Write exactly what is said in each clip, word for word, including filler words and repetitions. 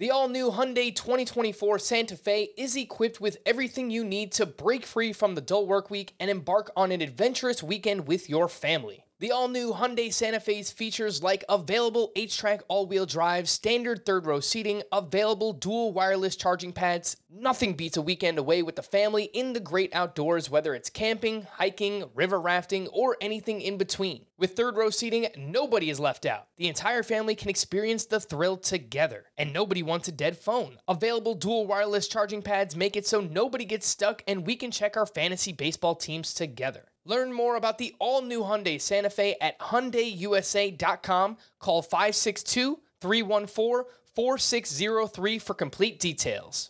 The all-new Hyundai twenty twenty-four Santa Fe is equipped with everything you need to break free from the dull work week and embark on an adventurous weekend with your family. The all-new Hyundai Santa Fe's features like available H-Track all-wheel drive, standard third-row seating, available dual wireless charging pads. Nothing beats a weekend away with the family in the great outdoors, whether it's camping, hiking, river rafting, or anything in between. With third-row seating, nobody is left out. The entire family can experience the thrill together, and nobody wants a dead phone. Available dual wireless charging pads make it so nobody gets stuck, and we can check our fantasy baseball teams together. Learn more about the all-new Hyundai Santa Fe at Hyundai U S A dot com. Call five six two, three one four, four six zero three for complete details.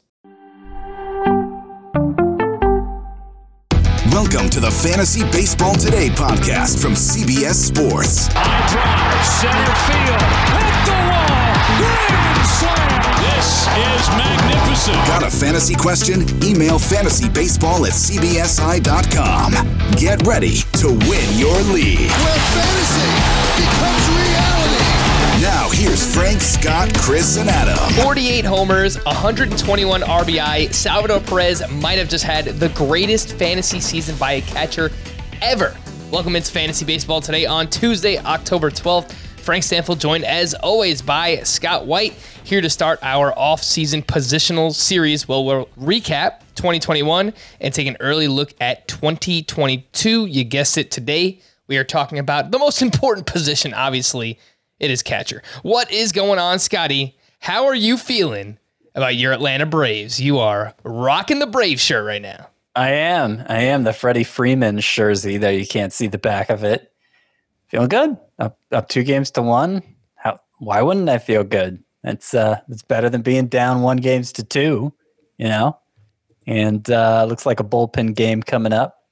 Welcome to the Fantasy Baseball Today podcast from C B S Sports. High drive, center field, hit the wall, grand slam. This is magnificent. Got a fantasy question? Email fantasybaseball at C B S I dot com. Get ready to win your league. Where fantasy becomes reality. Now here's Frank, Scott, Chris, and Adam. forty-eight homers, one hundred twenty-one R B I. Salvador Perez might have just had the greatest fantasy season by a catcher ever. Welcome into Fantasy Baseball Today on Tuesday, October twelfth. Frank Stanfield joined, as always, by Scott White, here to start our off-season positional series. Well, we'll recap twenty twenty-one and take an early look at twenty twenty-two. You guessed it, today we are talking about the most important position, obviously. It is catcher. What is going on, Scotty? How are you feeling about your Atlanta Braves? You are rocking the Braves shirt right now. I am. I am the Freddie Freeman jersey, though you can't see the back of it. Feeling good. Up, up two games to one. How? Why wouldn't I feel good? It's uh, it's better than being down one games to two, you know. And uh, looks like a bullpen game coming up.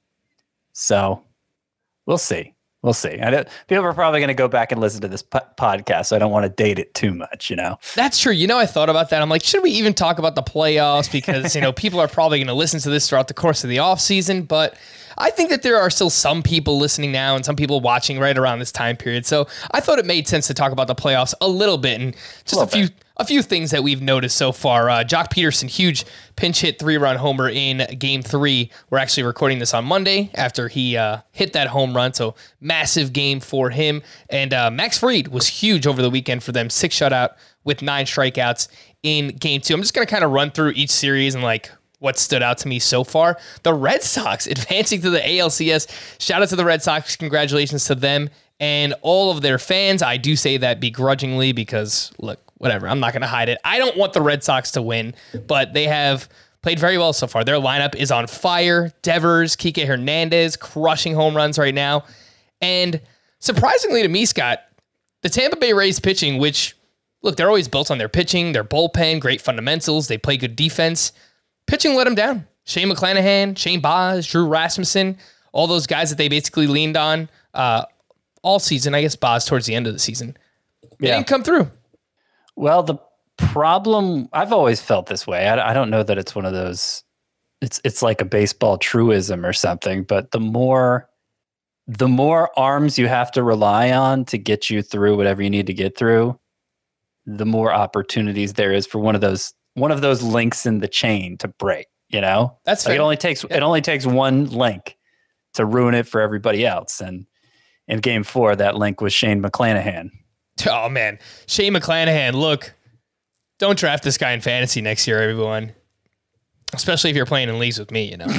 So we'll see. We'll see. I don't, people are probably going to go back and listen to this po- podcast, so I don't want to date it too much, you know? That's true. You know, I thought about that. I'm like, should we even talk about the playoffs? Because, you know, people are probably going to listen to this throughout the course of the offseason, but I think that there are still some people listening now and some people watching right around this time period. So I thought it made sense to talk about the playoffs a little bit and just a, a few... Bit. A few things that we've noticed so far. Uh, Jock Peterson, huge pinch hit three-run homer in game three. We're actually recording this on Monday after he uh, hit that home run, so massive game for him. And uh, Max Fried was huge over the weekend for them, six shutout with nine strikeouts in game two. I'm just going to kind of run through each series and like what stood out to me so far. The Red Sox advancing to the A L C S. Shout out to the Red Sox. Congratulations to them and all of their fans. I do say that begrudgingly because, look, whatever, I'm not going to hide it. I don't want the Red Sox to win, but they have played very well so far. Their lineup is on fire. Devers, Kike Hernandez, crushing home runs right now. And surprisingly to me, Scott, the Tampa Bay Rays pitching, which, look, they're always built on their pitching, their bullpen, great fundamentals. They play good defense. Pitching let them down. Shane McClanahan, Shane Baz, Drew Rasmussen, all those guys that they basically leaned on uh, all season. I guess Baz towards the end of the season. They yeah. didn't come through. Well, the problem, I've always felt this way. I, I don't know that it's one of those, it's it's like a baseball truism or something, but the more the more arms you have to rely on to get you through whatever you need to get through, the more opportunities there is for one of those one of those links in the chain to break, you know? That's like fair. It only takes yeah. it only takes one link to ruin it for everybody else. And in game four, that link was Shane McClanahan. Oh, man. Shane McClanahan, look, don't draft this guy in fantasy next year, everyone. Especially if you're playing in leagues with me, you know.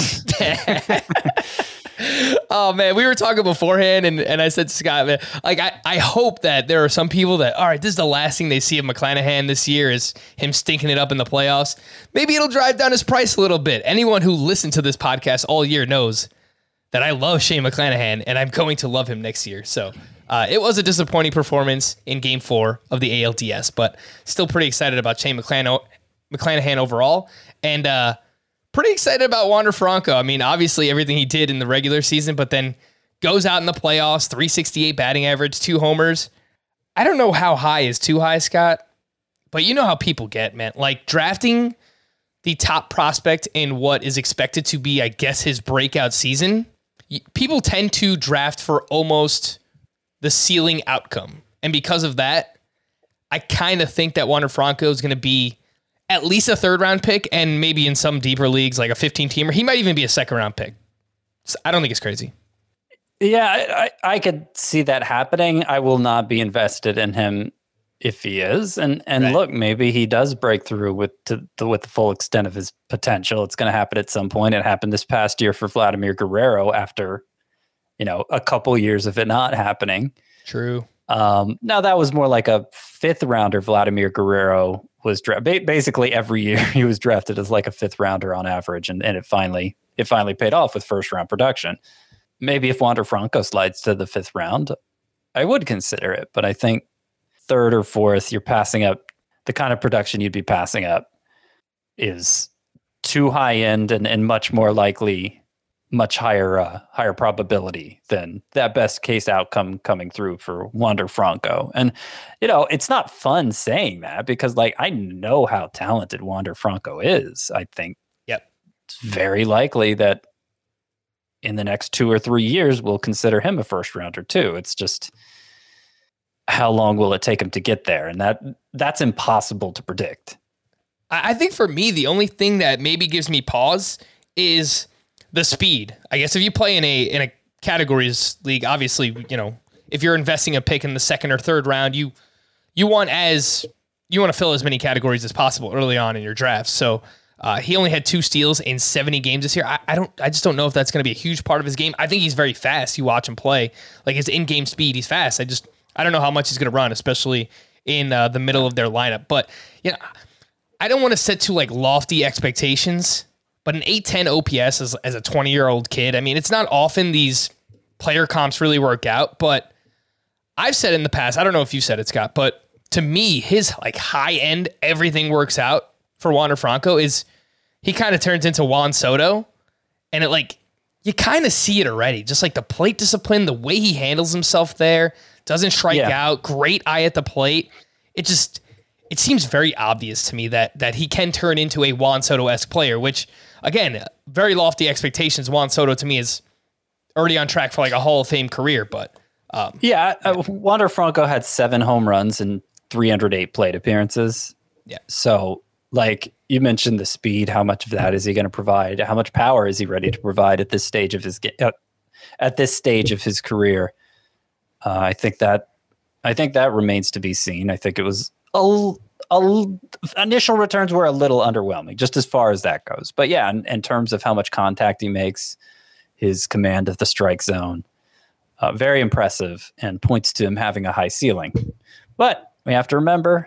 Oh, man, we were talking beforehand, and, and I said to Scott, man, like, I, I hope that there are some people that, all right, this is the last thing they see of McClanahan this year is him stinking it up in the playoffs. Maybe it'll drive down his price a little bit. Anyone who listened to this podcast all year knows that I love Shane McClanahan, and I'm going to love him next year, so... Uh, it was a disappointing performance in game four of the A L D S, but still pretty excited about Shane McClanahan, McClanahan overall, and uh, pretty excited about Wander Franco. I mean, obviously everything he did in the regular season, but then goes out in the playoffs, three sixty-eight batting average, two homers. I don't know how high is too high, Scott, but you know how people get, man. Like drafting the top prospect in what is expected to be, I guess, his breakout season. People tend to draft for almost the ceiling outcome. And because of that, I kind of think that Wander Franco is going to be at least a third round pick, and maybe in some deeper leagues, like a fifteen teamer, he might even be a second round pick. So I don't think it's crazy. Yeah, I, I, I could see that happening. I will not be invested in him if he is. And and right. Look, maybe he does break through with to the, with the full extent of his potential. It's going to happen at some point. It happened this past year for Vladimir Guerrero after, you know, a couple years of it not happening. True. Um, now that was more like a fifth rounder. Vladimir Guerrero was drafted. Basically every year he was drafted as like a fifth rounder on average. And, and it finally, it finally paid off with first round production. Maybe if Wander Franco slides to the fifth round, I would consider it, but I think third or fourth, you're passing up the kind of production you'd be passing up is too high end and, and much more likely, much higher, uh, higher probability than that best case outcome coming through for Wander Franco. And, you know, it's not fun saying that because like, I know how talented Wander Franco is. I think yep. It's very likely that in the next two or three years, we'll consider him a first rounder too. It's just, how long will it take him to get there? And that that's impossible to predict. I think for me, the only thing that maybe gives me pause is the speed. I guess if you play in a in a categories league, obviously, you know, if you're investing a pick in the second or third round, you you want as you want to fill as many categories as possible early on in your draft. So uh, he only had two steals in seventy games this year. I, I don't I just don't know if that's going to be a huge part of his game. I think he's very fast. You watch him play, like his in-game speed, he's fast. I just I don't know how much he's going to run, especially in uh, the middle of their lineup. But you know, I don't want to set too like lofty expectations. But an eight ten O P S as, as a twenty-year-old kid, I mean, it's not often these player comps really work out. But I've said in the past, I don't know if you said it, Scott, but to me, his like high end, everything works out for Wander Franco is he kind of turns into Juan Soto, and it like you kind of see it already. Just like the plate discipline, the way he handles himself there. Doesn't strike yeah. out, great eye at the plate. It just, it seems very obvious to me that that he can turn into a Juan Soto-esque player, which, again, very lofty expectations. Juan Soto, to me, is already on track for like a Hall of Fame career. But um, yeah, yeah. Uh, Wander Franco had seven home runs and three hundred eight plate appearances. Yeah. So, like, you mentioned the speed. How much of that is he going to provide? How much power is he ready to provide at this stage of his uh, at this stage of his career? Uh, I think that I think that remains to be seen. I think it was a, a, initial returns were a little underwhelming, just as far as that goes. But yeah, in, in terms of how much contact he makes, his command of the strike zone, uh, very impressive, and points to him having a high ceiling. But we have to remember,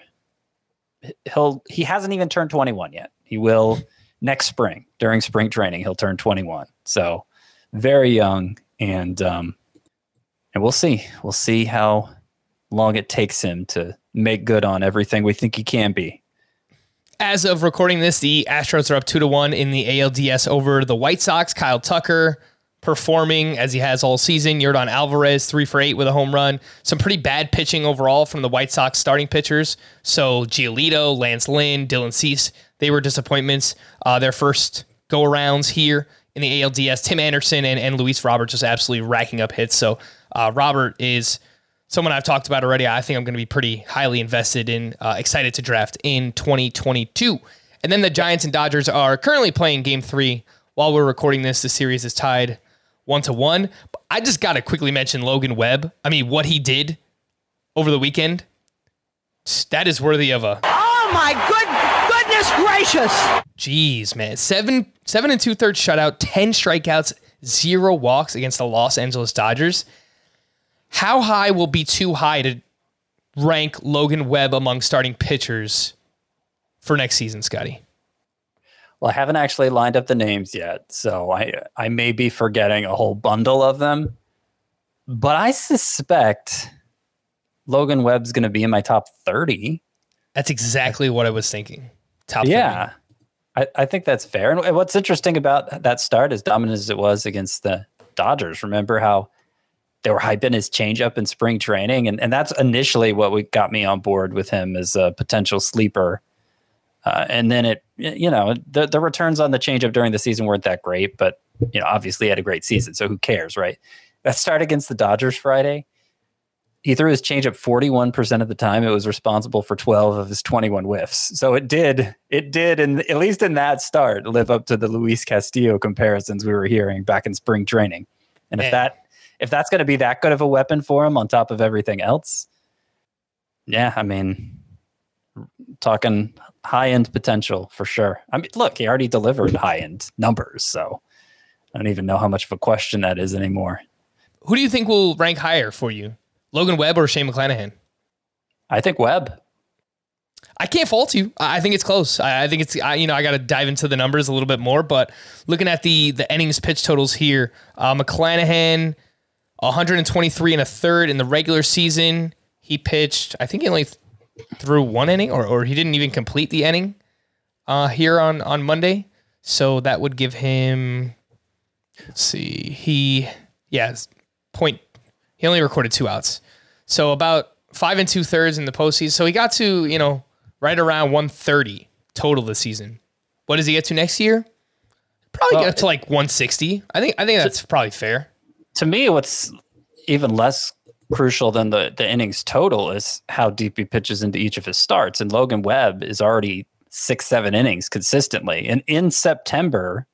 he'll he hasn't even turned twenty-one yet. He will next spring during spring training. He'll turn twenty-one. So very young and. Um, And we'll see. We'll see how long it takes him to make good on everything we think he can be. As of recording this, the Astros are up two to one in the A L D S over the White Sox. Kyle Tucker performing as he has all season. Yordan Alvarez, three for eight with a home run. Some pretty bad pitching overall from the White Sox starting pitchers. So Giolito, Lance Lynn, Dylan Cease, they were disappointments. Uh, their first go-arounds here in the A L D S. Tim Anderson and, and Luis Robert just absolutely racking up hits. So uh, Robert is someone I've talked about already. I think I'm going to be pretty highly invested in, uh, excited to draft in twenty twenty-two. And then the Giants and Dodgers are currently playing game three. While we're recording this, the series is tied one to one. I just got to quickly mention Logan Webb. I mean, what he did over the weekend, that is worthy of a... Oh my good goodness gracious! Jeez, man. Seven, seven and two-thirds shutout, ten strikeouts, zero walks against the Los Angeles Dodgers. How high will be too high to rank Logan Webb among starting pitchers for next season, Scotty? Well, I haven't actually lined up the names yet, so I I may be forgetting a whole bundle of them. But I suspect Logan Webb's going to be in my top thirty. That's exactly what I was thinking. Top yeah, I, I think that's fair. And what's interesting about that start, as dominant as it was against the Dodgers, remember how they were hyping his changeup in spring training, and, and that's initially what we got me on board with him as a potential sleeper. Uh, and then it, you know, the the returns on the changeup during the season weren't that great, but you know, obviously he had a great season, so who cares, right? That start against the Dodgers Friday, he threw his changeup forty-one percent of the time. It was responsible for twelve of his twenty-one whiffs. So it did, it did, and at least in that start, live up to the Luis Castillo comparisons we were hearing back in spring training. And if Man. that, if that's going to be that good of a weapon for him on top of everything else, yeah, I mean, talking high end potential for sure. I mean, look, he already delivered high end numbers, so I don't even know how much of a question that is anymore. Who do you think will rank higher for you? Logan Webb or Shane McClanahan? I think Webb. I can't fault you. I think it's close. I think it's, I, you know, I got to dive into the numbers a little bit more, but looking at the the innings pitch totals here, uh, McClanahan, one hundred twenty-three and a third in the regular season. He pitched, I think he only th- threw one inning, or or he didn't even complete the inning uh, here on, on Monday. So that would give him, let's see, he, yeah, point, he only recorded two outs. So about five and two thirds in the postseason. So he got to, you know, right around one thirty total this season. What does he get to next year? Probably Well, get up to like one sixty. I think I think that's probably fair. To me, what's even less crucial than the, the innings total is how deep he pitches into each of his starts. And Logan Webb is already six, seven innings consistently. And in September,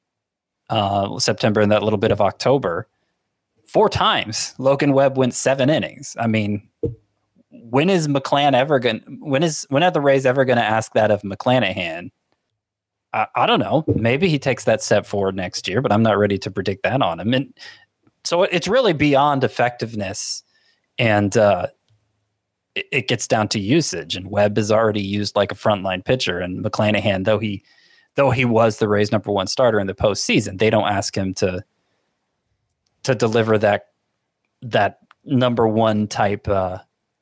uh, September and that little bit of October, four times Logan Webb went seven innings. I mean, when is McClann ever going? When is when are the Rays ever going to ask that of McClanahan? I, I don't know. Maybe he takes that step forward next year, but I'm not ready to predict that on him. And so it's really beyond effectiveness, and uh, it, it gets down to usage. And Webb is already used like a frontline pitcher, and McClanahan, though he though he was the Rays' number one starter in the postseason, they don't ask him to to deliver that that number one type uh,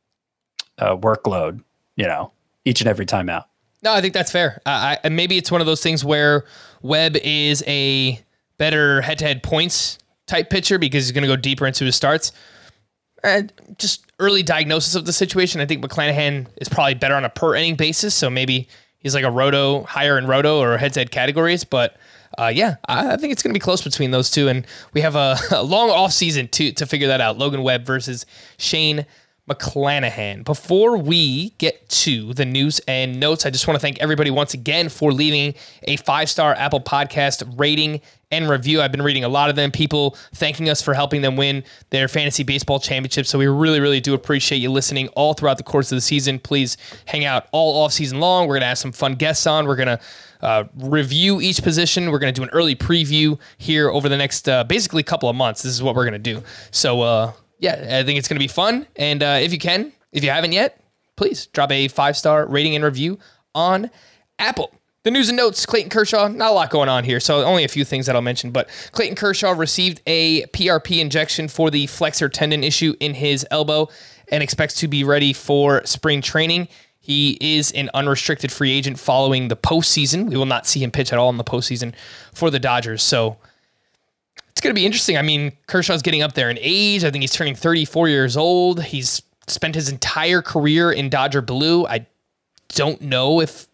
uh, workload, you know, each and every time out. No, I think that's fair. Uh, I, maybe it's one of those things where Webb is a better head-to-head points type pitcher because he's going to go deeper into his starts. And just early diagnosis of the situation. I think McClanahan is probably better on a per inning basis. So maybe he's like a roto, higher in roto or head-to-head categories. But uh, yeah, I, I think it's going to be close between those two. And we have a, a long off season to, to figure that out. Logan Webb versus Shane McClanahan. Before we get to the news and notes, I just want to thank everybody once again for leaving a five-star Apple Podcast rating and review. I've been reading a lot of them, people thanking us for helping them win their fantasy baseball championship. So we really, really do appreciate you listening all throughout the course of the season. Please hang out all off season long. We're going to have some fun guests on. We're going to uh, review each position. We're going to do an early preview here over the next uh, basically couple of months. This is what we're going to do. So, uh, yeah, I think it's going to be fun. And uh, if you can, if you haven't yet, please drop a five-star rating and review on Apple. The news and notes, Clayton Kershaw, not a lot going on here, so only a few things that I'll mention. But Clayton Kershaw received a P R P injection for the flexor tendon issue in his elbow and expects to be ready for spring training. He is an unrestricted free agent following the postseason. We will not see him pitch at all in the postseason for the Dodgers. So it's going to be interesting. I mean, Kershaw's getting up there in age. I think he's turning thirty-four years old. He's spent his entire career in Dodger blue. I don't know if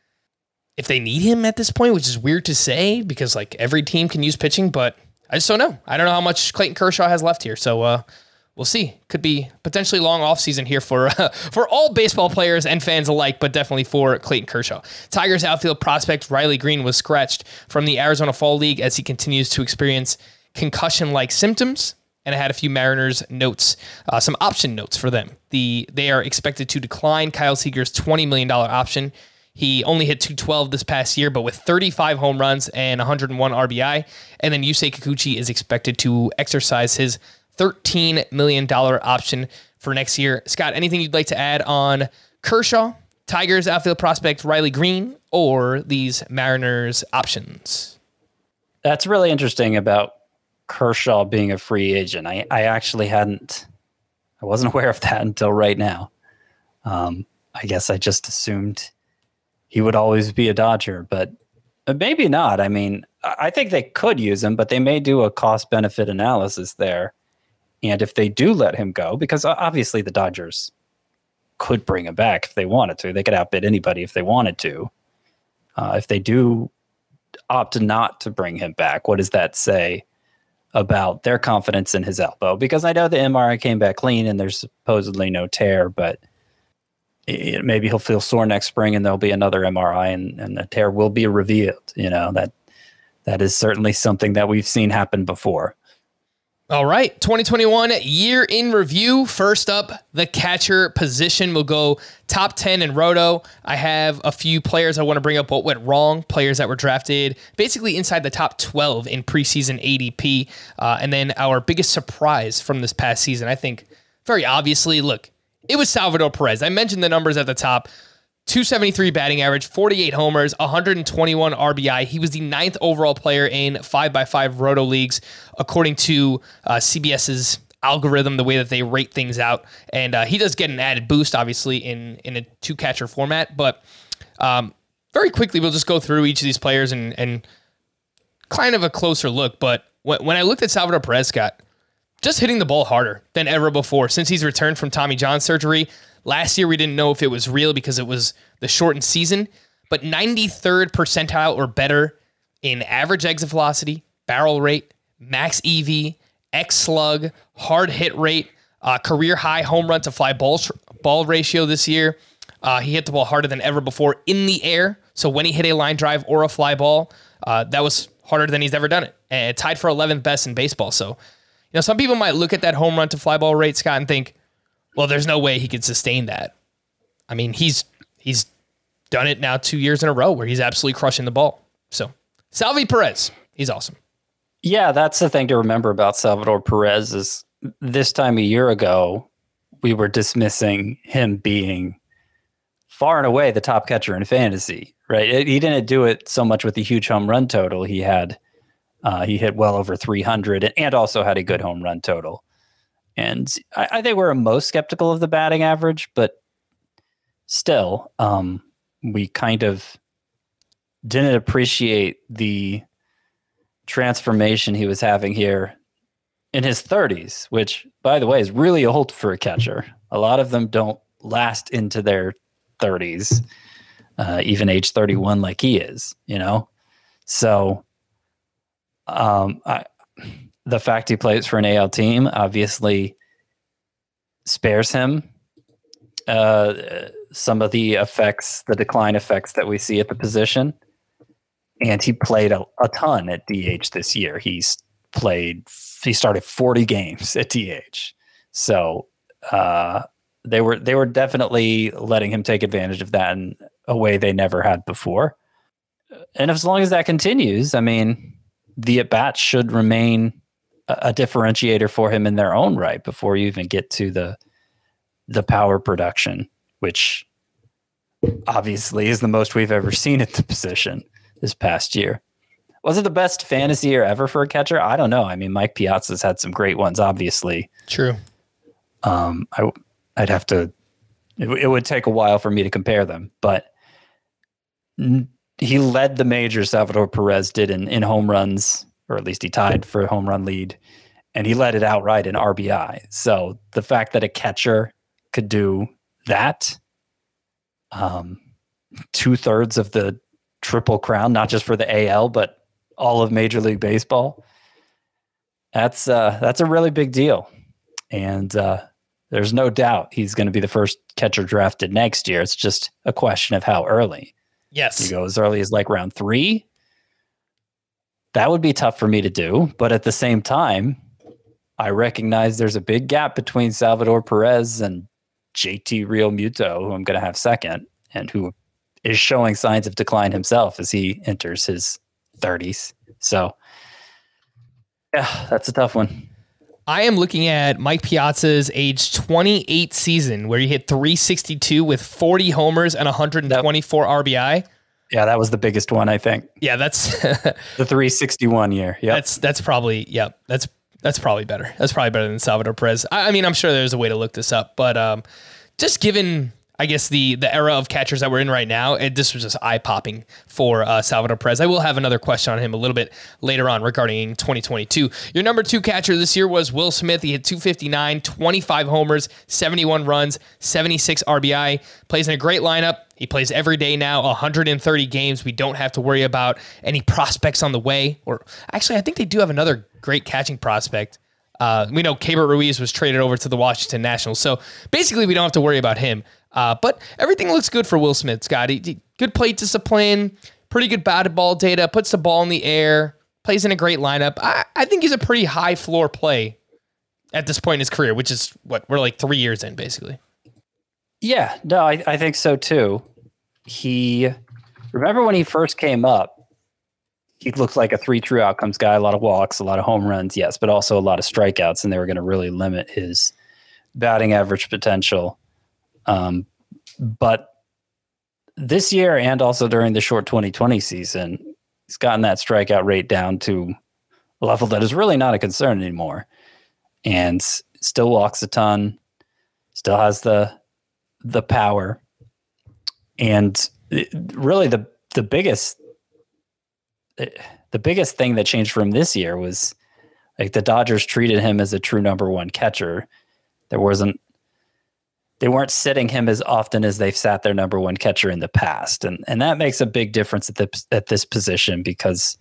if they need him at this point, which is weird to say because like every team can use pitching, but I just don't know. I don't know how much Clayton Kershaw has left here. So uh, we'll see. Could be potentially long offseason here for uh, for all baseball players and fans alike, but definitely for Clayton Kershaw. Tigers outfield prospect Riley Green was scratched from the Arizona Fall League as he continues to experience concussion-like symptoms, and I had a few Mariners notes, uh, some option notes for them. The They are expected to decline Kyle Seager's twenty million dollars option. He only hit two twelve this past year, but with thirty-five home runs and one hundred one R B I. And then Yusei Kikuchi is expected to exercise his thirteen million dollars option for next year. Scott, anything you'd like to add on Kershaw, Tigers outfield prospect Riley Green, or these Mariners options? That's really interesting about Kershaw being a free agent. I, I actually hadn't, I wasn't aware of that until right now. Um, I guess I just assumed he would always be a Dodger, but maybe not. I mean, I think they could use him, but they may do a cost-benefit analysis there. And if they do let him go, because obviously the Dodgers could bring him back if they wanted to. They could outbid anybody if they wanted to. Uh, if they do opt not to bring him back, what does that say about their confidence in his elbow, because I know the M R I came back clean and there's supposedly no tear, but it, maybe he'll feel sore next spring and there'll be another M R I and, and the tear will be revealed. You know, that that is certainly something that we've seen happen before. All right, twenty twenty-one year in review. First up, the catcher position. We'll go top ten in Roto. I have a few players I want to bring up what went wrong, players that were drafted basically inside the top twelve in preseason A D P. Uh, and then our biggest surprise from this past season, I think very obviously, look, it was Salvador Perez. I mentioned the numbers at the top. two seventy-three batting average, forty-eight homers, one hundred twenty-one R B I. He was the ninth overall player in five by five Roto leagues, according to uh, CBS's algorithm, the way that they rate things out. And uh, he does get an added boost, obviously, in, in a two-catcher format. But um, very quickly, we'll just go through each of these players and, and kind of a closer look. But when, when I looked at Salvador Perez, Scott, just hitting the ball harder than ever before since he's returned from Tommy John surgery. Last year, we didn't know if it was real because it was the shortened season, but ninety-third percentile or better in average exit velocity, barrel rate, max E V, X slug, hard hit rate, uh, career high home run to fly ball ball ratio this year. Uh, he hit the ball harder than ever before in the air. So when he hit a line drive or a fly ball, uh, that was harder than he's ever done it. And tied for eleventh best in baseball. So, you know, some people might look at that home run to fly ball rate, Scott, and think, well, there's no way he could sustain that. I mean, he's he's done it now two years in a row where he's absolutely crushing the ball. So, Salvi Perez, he's awesome. Yeah, that's the thing to remember about Salvador Perez is this time a year ago, we were dismissing him being far and away the top catcher in fantasy, right? It, he didn't do it so much with the huge home run total. He had uh, he hit well over three hundred and also had a good home run total. And I, I think we're most skeptical of the batting average, but still, um, we kind of didn't appreciate the transformation he was having here in his thirties, which, by the way, is really old for a catcher. A lot of them don't last into their thirties, uh, even age thirty-one like he is, you know? So um, I... the fact he plays for an A L team obviously spares him uh, some of the effects, the decline effects that we see at the position. And he played a, a ton at D H this year. He's played, he started forty games at D H. So uh, they were they were definitely letting him take advantage of that in a way they never had before. And as long as that continues, I mean, the at-bats should remain a differentiator for him in their own right before you even get to the the power production, which obviously is the most we've ever seen at the position this past year. Was it the best fantasy year ever for a catcher? I don't know. I mean, Mike Piazza's had some great ones, obviously. True. Um, I, I'd have to, it, it would take a while for me to compare them, but n- he led the majors, Salvador Perez did in, in home runs, or at least he tied for a home run lead, and he led it outright in R B I. So the fact that a catcher could do that, um, two thirds of the Triple Crown, not just for the A L, but all of Major League Baseball, that's uh, that's a really big deal. And uh, there's no doubt he's going to be the first catcher drafted next year. It's just a question of how early. Yes. You go as early as like round three. That would be tough for me to do. But at the same time, I recognize there's a big gap between Salvador Perez and J T Real Muto, who I'm going to have second, and who is showing signs of decline himself as he enters his thirties. So, yeah, that's a tough one. I am looking at Mike Piazza's age twenty-eight season where he hit three sixty-two with forty homers and one hundred twenty-four R B I. Yeah, that was the biggest one, I think. Yeah, that's the three sixty-one year. Yeah, that's that's probably yeah, that's that's probably better. That's probably better than Salvador Perez. I, I mean, I'm sure there's a way to look this up, but um, just given, I guess, the the era of catchers that we're in right now, it, this was just eye-popping for uh, Salvador Perez. I will have another question on him a little bit later on regarding twenty twenty-two. Your number two catcher this year was Will Smith. He hit two fifty-nine, twenty-five homers, seventy-one runs, seventy-six R B I. Plays in a great lineup. He plays every day now, one hundred thirty games. We don't have to worry about any prospects on the way. Or actually, I think they do have another great catching prospect. Uh, we know Keibert Ruiz was traded over to the Washington Nationals. So basically, we don't have to worry about him. Uh, but everything looks good for Will Smith, Scott. He, he, good plate discipline, pretty good batted ball data, puts the ball in the air, plays in a great lineup. I, I think he's a pretty high floor play at this point in his career, which is what we're like three years in, basically. Yeah, no, I, I think so too. He, remember when he first came up, he looked like a three true outcomes guy, a lot of walks, a lot of home runs, yes, but also a lot of strikeouts, and they were going to really limit his batting average potential. Um, but this year and also during the short twenty twenty season, he's gotten that strikeout rate down to a level that is really not a concern anymore, and still walks a ton, still has the the power, and it, really the the biggest the biggest thing that changed for him this year was like the Dodgers treated him as a true number one catcher. There wasn't they weren't sitting him as often as they've sat their number one catcher in the past, and and that makes a big difference at the at this position, because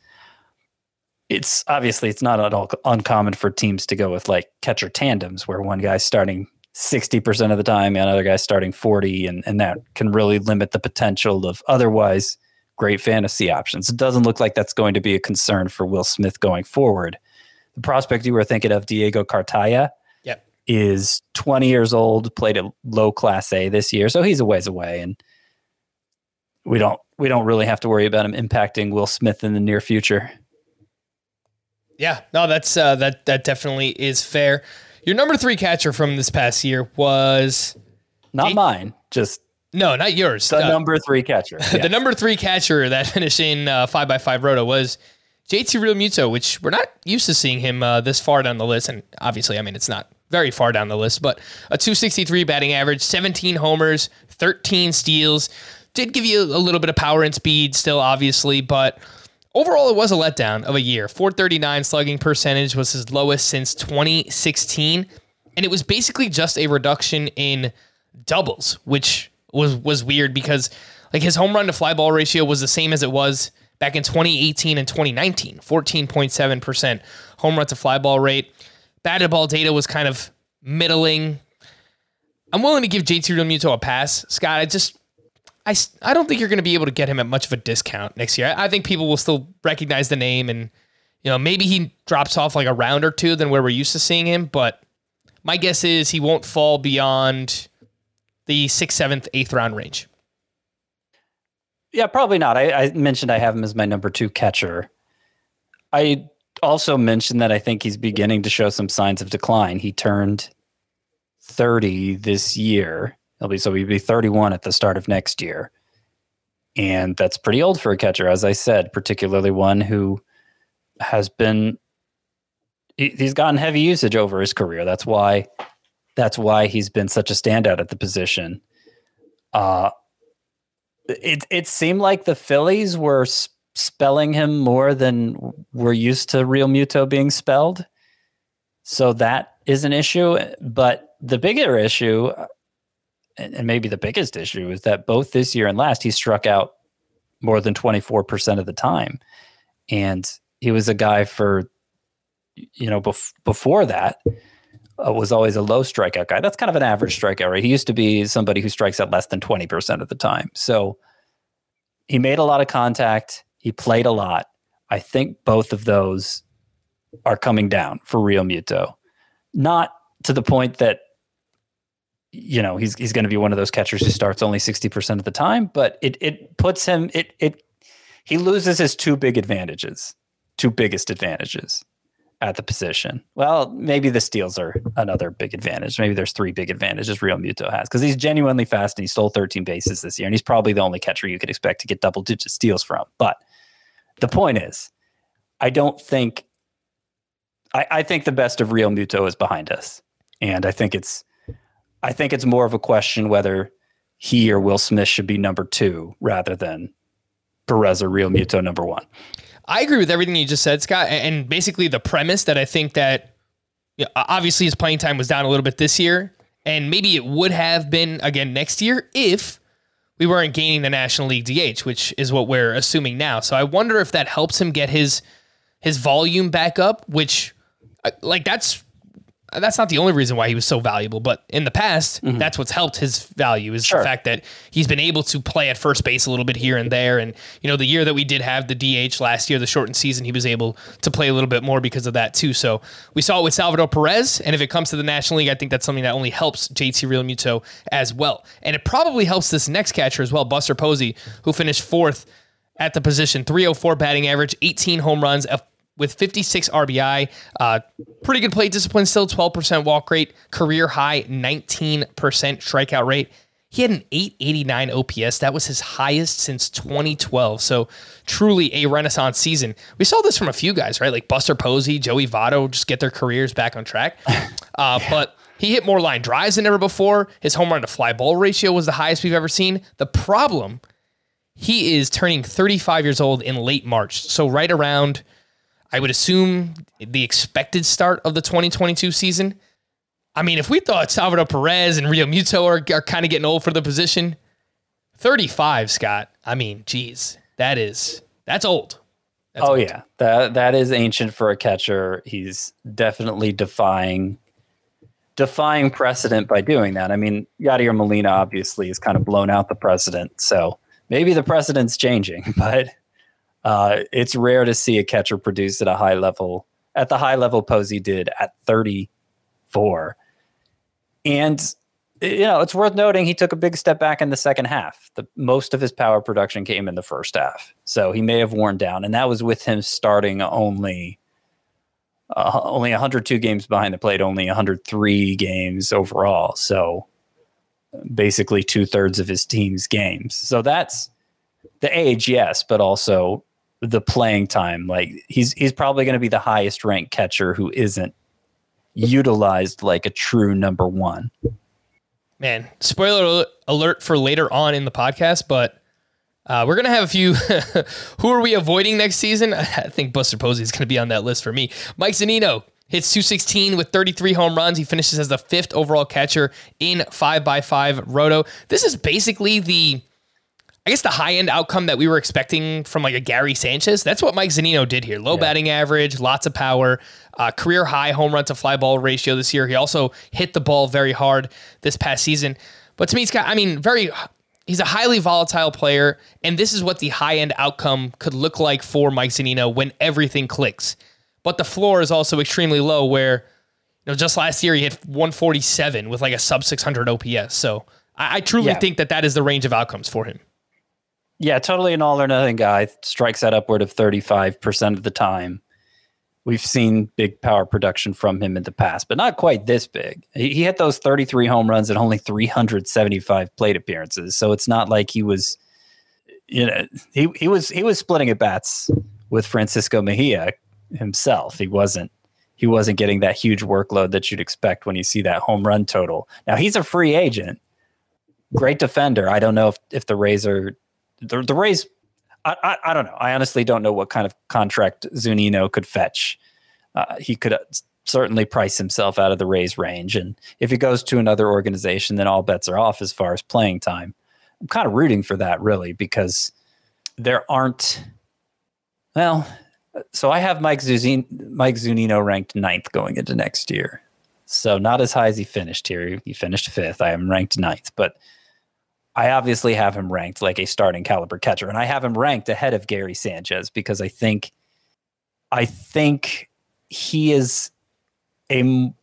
it's obviously it's not at all uncommon for teams to go with like catcher tandems where one guy's starting sixty percent of the time and another guy's starting forty, and, and that can really limit the potential of otherwise great fantasy options. It doesn't look like that's going to be a concern for Will Smith going forward. The prospect you were thinking of, Diego Cartaya, yep, is twenty years old, played at low class A this year, so he's a ways away, and we don't we don't really have to worry about him impacting Will Smith in the near future. Yeah, no, that's uh, that that definitely is fair. Your number three catcher from this past year was not J- mine, just no, not yours. The uh, number three catcher. the Yes. number three catcher that finished in uh, five by five Roto was J T Realmuto, which we're not used to seeing him uh, this far down the list, and obviously, I mean, it's not very far down the list, but a two sixty-three batting average, seventeen homers, thirteen steals, did give you a little bit of power and speed still, obviously, but overall, it was a letdown of a year. four thirty-nine slugging percentage was his lowest since twenty sixteen, and it was basically just a reduction in doubles, which was was weird because like his home run to fly ball ratio was the same as it was back in twenty eighteen and twenty nineteen, fourteen point seven percent home run to fly ball rate. Batted ball data was kind of middling. I'm willing to give J T Realmuto a pass, Scott. I just I, I don't think you're going to be able to get him at much of a discount next year. I, I think people will still recognize the name, and you know maybe he drops off like a round or two than where we're used to seeing him. But my guess is he won't fall beyond the sixth, seventh, eighth round range. Yeah, probably not. I, I mentioned I have him as my number two catcher. I also mentioned that I think he's beginning to show some signs of decline. He turned thirty this year. He'll be, so he'll be thirty-one at the start of next year. And that's pretty old for a catcher, as I said, particularly one who has been, he, he's gotten heavy usage over his career. That's why, that's why he's been such a standout at the position. Uh, it, it seemed like the Phillies were sp- spelling him more than we're used to Realmuto being spelled. So that is an issue. But the bigger issue, and maybe the biggest issue, is that both this year and last, he struck out more than twenty-four percent of the time. And he was a guy for, you know, bef- before that uh, was always a low strikeout guy. That's kind of an average strikeout rate. He used to be somebody who strikes out less than twenty percent of the time. So he made a lot of contact. He played a lot. I think both of those are coming down for Realmuto. Not to the point that, you know, he's he's going to be one of those catchers who starts only sixty percent of the time, but it it puts him, it it he loses his two big advantages, two biggest advantages at the position. Well, maybe the steals are another big advantage. Maybe there's three big advantages Realmuto has, because he's genuinely fast and he stole thirteen bases this year, and he's probably the only catcher you could expect to get double-digit steals from. But the point is, I don't think, I, I think the best of Realmuto is behind us, and I think it's I think it's more of a question whether he or Will Smith should be number two rather than Perez or Realmuto number one. I agree with everything you just said, Scott, and basically the premise that I think that, you know, obviously his playing time was down a little bit this year, and maybe it would have been again next year if we weren't gaining the National League D H, which is what we're assuming now. So I wonder if that helps him get his his volume back up, which like that's that's not the only reason why he was so valuable, but in the past, mm-hmm. that's what's helped his value is sure. the fact that he's been able to play at first base a little bit here and there. And, you know, the year that we did have the D H last year, the shortened season, he was able to play a little bit more because of that too. So we saw it with Salvador Perez. And if it comes to the National League, I think that's something that only helps J T Realmuto as well. And it probably helps this next catcher as well, Buster Posey, who finished fourth at the position, three oh four batting average, eighteen home runs, a with fifty-six R B I, uh, pretty good plate discipline still, twelve percent walk rate, career high nineteen percent strikeout rate. He had an eight eighty-nine O P S. That was his highest since twenty twelve. So truly a renaissance season. We saw this from a few guys, right? Like Buster Posey, Joey Votto, just get their careers back on track. Uh, yeah. But he hit more line drives than ever before. His home run to fly ball ratio was the highest we've ever seen. The problem, he is turning thirty-five years old in late March. So right around, I would assume, the expected start of the twenty twenty-two season. I mean, if we thought Salvador Perez and Realmuto are, are kind of getting old for the position, thirty-five, Scott, I mean, geez, that is, that's old. That's oh, old. yeah. That That is ancient for a catcher. He's definitely defying defying precedent by doing that. I mean, Yadier Molina obviously has kind of blown out the precedent, so maybe the precedent's changing, but Uh, it's rare to see a catcher produce at a high level, at the high level Posey did at thirty-four. And, you know, it's worth noting he took a big step back in the second half. The most of his power production came in the first half. So he may have worn down, and that was with him starting only uh, only one hundred two games behind the plate, only one hundred three games overall. So basically two thirds of his team's games. So that's the age, yes, but also the playing time. Like he's he's probably going to be the highest ranked catcher who isn't utilized like a true number one. Man, spoiler alert for later on in the podcast, but uh, we're going to have a few. Who are we avoiding next season? I think Buster Posey is going to be on that list for me. Mike Zunino hits two sixteen with thirty-three home runs. He finishes as the fifth overall catcher in five by five Roto. This is basically the I guess the high-end outcome that we were expecting from like a Gary Sanchez. That's what Mike Zunino did here. Low yeah. batting average, lots of power, uh, career high home run to fly ball ratio this year. He also hit the ball very hard this past season. But to me, Scott, I mean, very, he's a highly volatile player, and this is what the high-end outcome could look like for Mike Zunino when everything clicks. But the floor is also extremely low where, you know, just last year he hit one forty-seven with like a sub six hundred O P S. So I, I truly yeah. think that that is the range of outcomes for him. Yeah, totally an all or nothing guy. Strikes at upward of thirty-five percent of the time. We've seen big power production from him in the past, but not quite this big. He, he hit those thirty-three home runs and only three hundred seventy-five plate appearances. So it's not like he was, you know, he, he was he was splitting at bats with Francisco Mejia himself. He wasn't he wasn't getting that huge workload that you'd expect when you see that home run total. Now he's a free agent, great defender. I don't know if if the Rays are The, the Rays, I, I I don't know. I honestly don't know what kind of contract Zunino could fetch. Uh, he could uh, certainly price himself out of the Rays range. And if he goes to another organization, then all bets are off as far as playing time. I'm kind of rooting for that, really, because there aren't, well, so I have Mike, Zuzin, Mike Zunino ranked ninth going into next year. So not as high as he finished here. He finished fifth. I am ranked ninth, but I obviously have him ranked like a starting caliber catcher, and I have him ranked ahead of Gary Sanchez because I think, I think he is a, it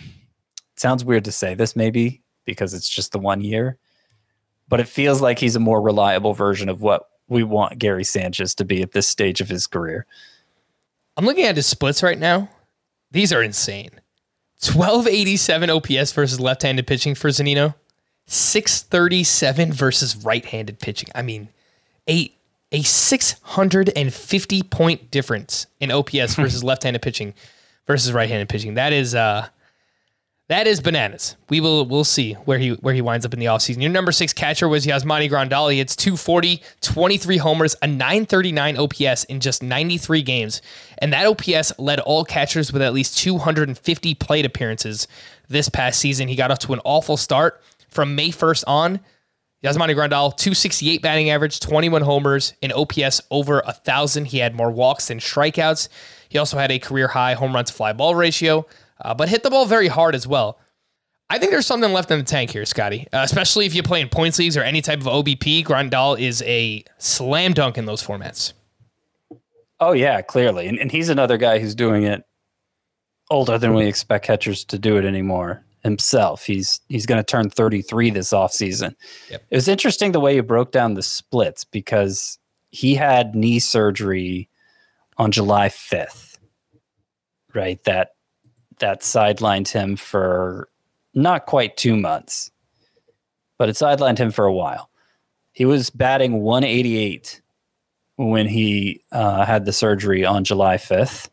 sounds weird to say this maybe because it's just the one year, but it feels like he's a more reliable version of what we want Gary Sanchez to be at this stage of his career. I'm looking at his splits right now. These are insane. twelve eighty-seven O P S versus left-handed pitching for Zunino. six thirty-seven versus right-handed pitching. I mean, a a six hundred fifty point difference in O P S versus left-handed pitching versus right-handed pitching. That is uh that is bananas. We will we'll see where he where he winds up in the offseason. Your number six catcher was Yasmani Grandal. It's two forty, twenty-three homers, a nine thirty-nine O P S in just ninety-three games. And that O P S led all catchers with at least two hundred fifty plate appearances this past season. He got off to an awful start. From May first on, Yasmani Grandal, two sixty-eight batting average, twenty-one homers, an O P S over one thousand. He had more walks than strikeouts. He also had a career-high home run to fly ball ratio, uh, but hit the ball very hard as well. I think there's something left in the tank here, Scotty, uh, especially if you play in points leagues or any type of O B P. Grandal is a slam dunk in those formats. Oh, yeah, clearly. And, and he's another guy who's doing it older than we expect catchers to do it anymore himself. He's he's going to turn thirty-three this offseason. Yep. It was interesting the way you broke down the splits because he had knee surgery on July fifth, right? That that sidelined him for not quite two months, but it sidelined him for a while. He was batting one eighty-eight when he uh, had the surgery on July fifth.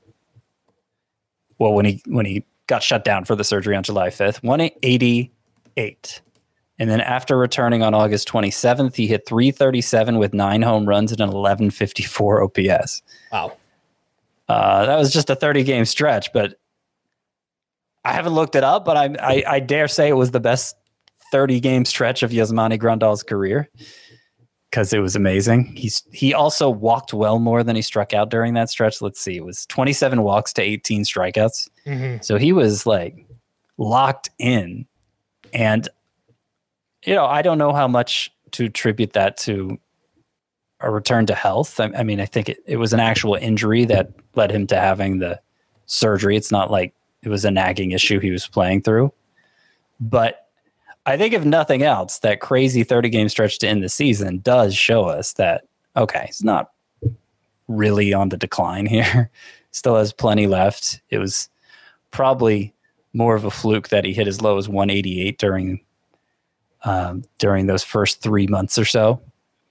Well, when he when he got shut down for the surgery on July fifth, one eighty-eight. And then after returning on August twenty-seventh, he hit three thirty-seven with nine home runs and an eleven fifty-four O P S. Wow. Uh, that was just a thirty-game stretch, but I haven't looked it up, but I, I, I dare say it was the best thirty-game stretch of Yasmani Grandal's career because it was amazing. He's He also walked well more than he struck out during that stretch. Let's see. It was twenty-seven walks to eighteen strikeouts. Mm-hmm. So he was like locked in. And, you know, I don't know how much to attribute that to a return to health. I, I mean, I think it, it was an actual injury that led him to having the surgery. It's not like it was a nagging issue he was playing through. But I think if nothing else, that crazy thirty-game stretch to end the season does show us that, okay, he's not really on the decline here. Still has plenty left. It was probably more of a fluke that he hit as low as one eighty-eight during um, during those first three months or so.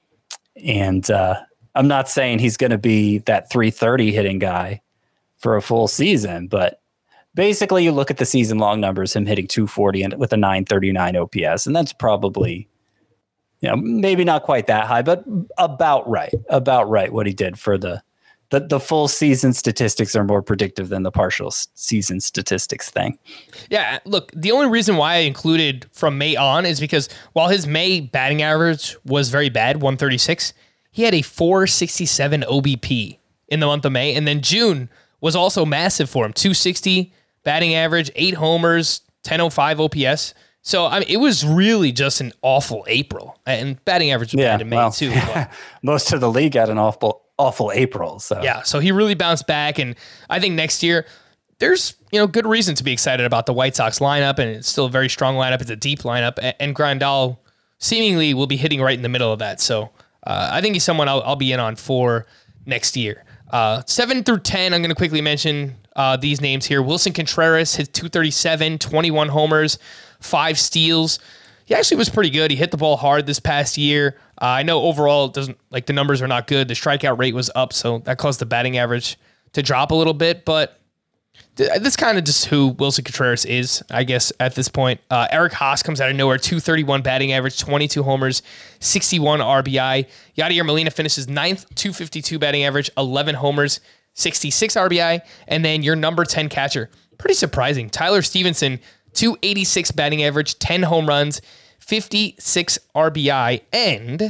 And uh, I'm not saying he's going to be that three thirty hitting guy for a full season, but basically you look at the season long numbers, him hitting two forty and with a nine thirty-nine O P S. And that's probably, you know, maybe not quite that high, but about right, about right what he did for the, the, the full season statistics are more predictive than the partial season statistics thing. Yeah. Look, the only reason why I included from May on is because while his May batting average was very bad, one thirty-six, he had a four sixty-seven O B P in the month of May. And then June was also massive for him, two sixty batting average, eight homers, ten oh five O P S. So I mean, it was really just an awful April, and batting average was yeah, bad in May well, too. But. Most of the league had an awful, awful April. So yeah, so he really bounced back, and I think next year there's you know good reason to be excited about the White Sox lineup, and it's still a very strong lineup. It's a deep lineup, and Grandal seemingly will be hitting right in the middle of that. So uh, I think he's someone I'll, I'll be in on for next year. Uh, seven through ten, I'm going to quickly mention uh, these names here. Wilson Contreras hit two thirty-seven, twenty-one homers, five steals. He actually was pretty good. He hit the ball hard this past year. Uh, I know overall it doesn't like the numbers are not good. The strikeout rate was up, so that caused the batting average to drop a little bit. But th- that's kind of just who Wilson Contreras is, I guess, at this point. Uh, Eric Haas comes out of nowhere, two thirty-one batting average, twenty-two homers, sixty-one R B I. Yadier Molina finishes ninth, two fifty-two batting average, eleven homers, sixty-six R B I. And then your number ten catcher, pretty surprising, Tyler Stevenson, two eighty-six batting average, ten home runs, fifty-six R B I. And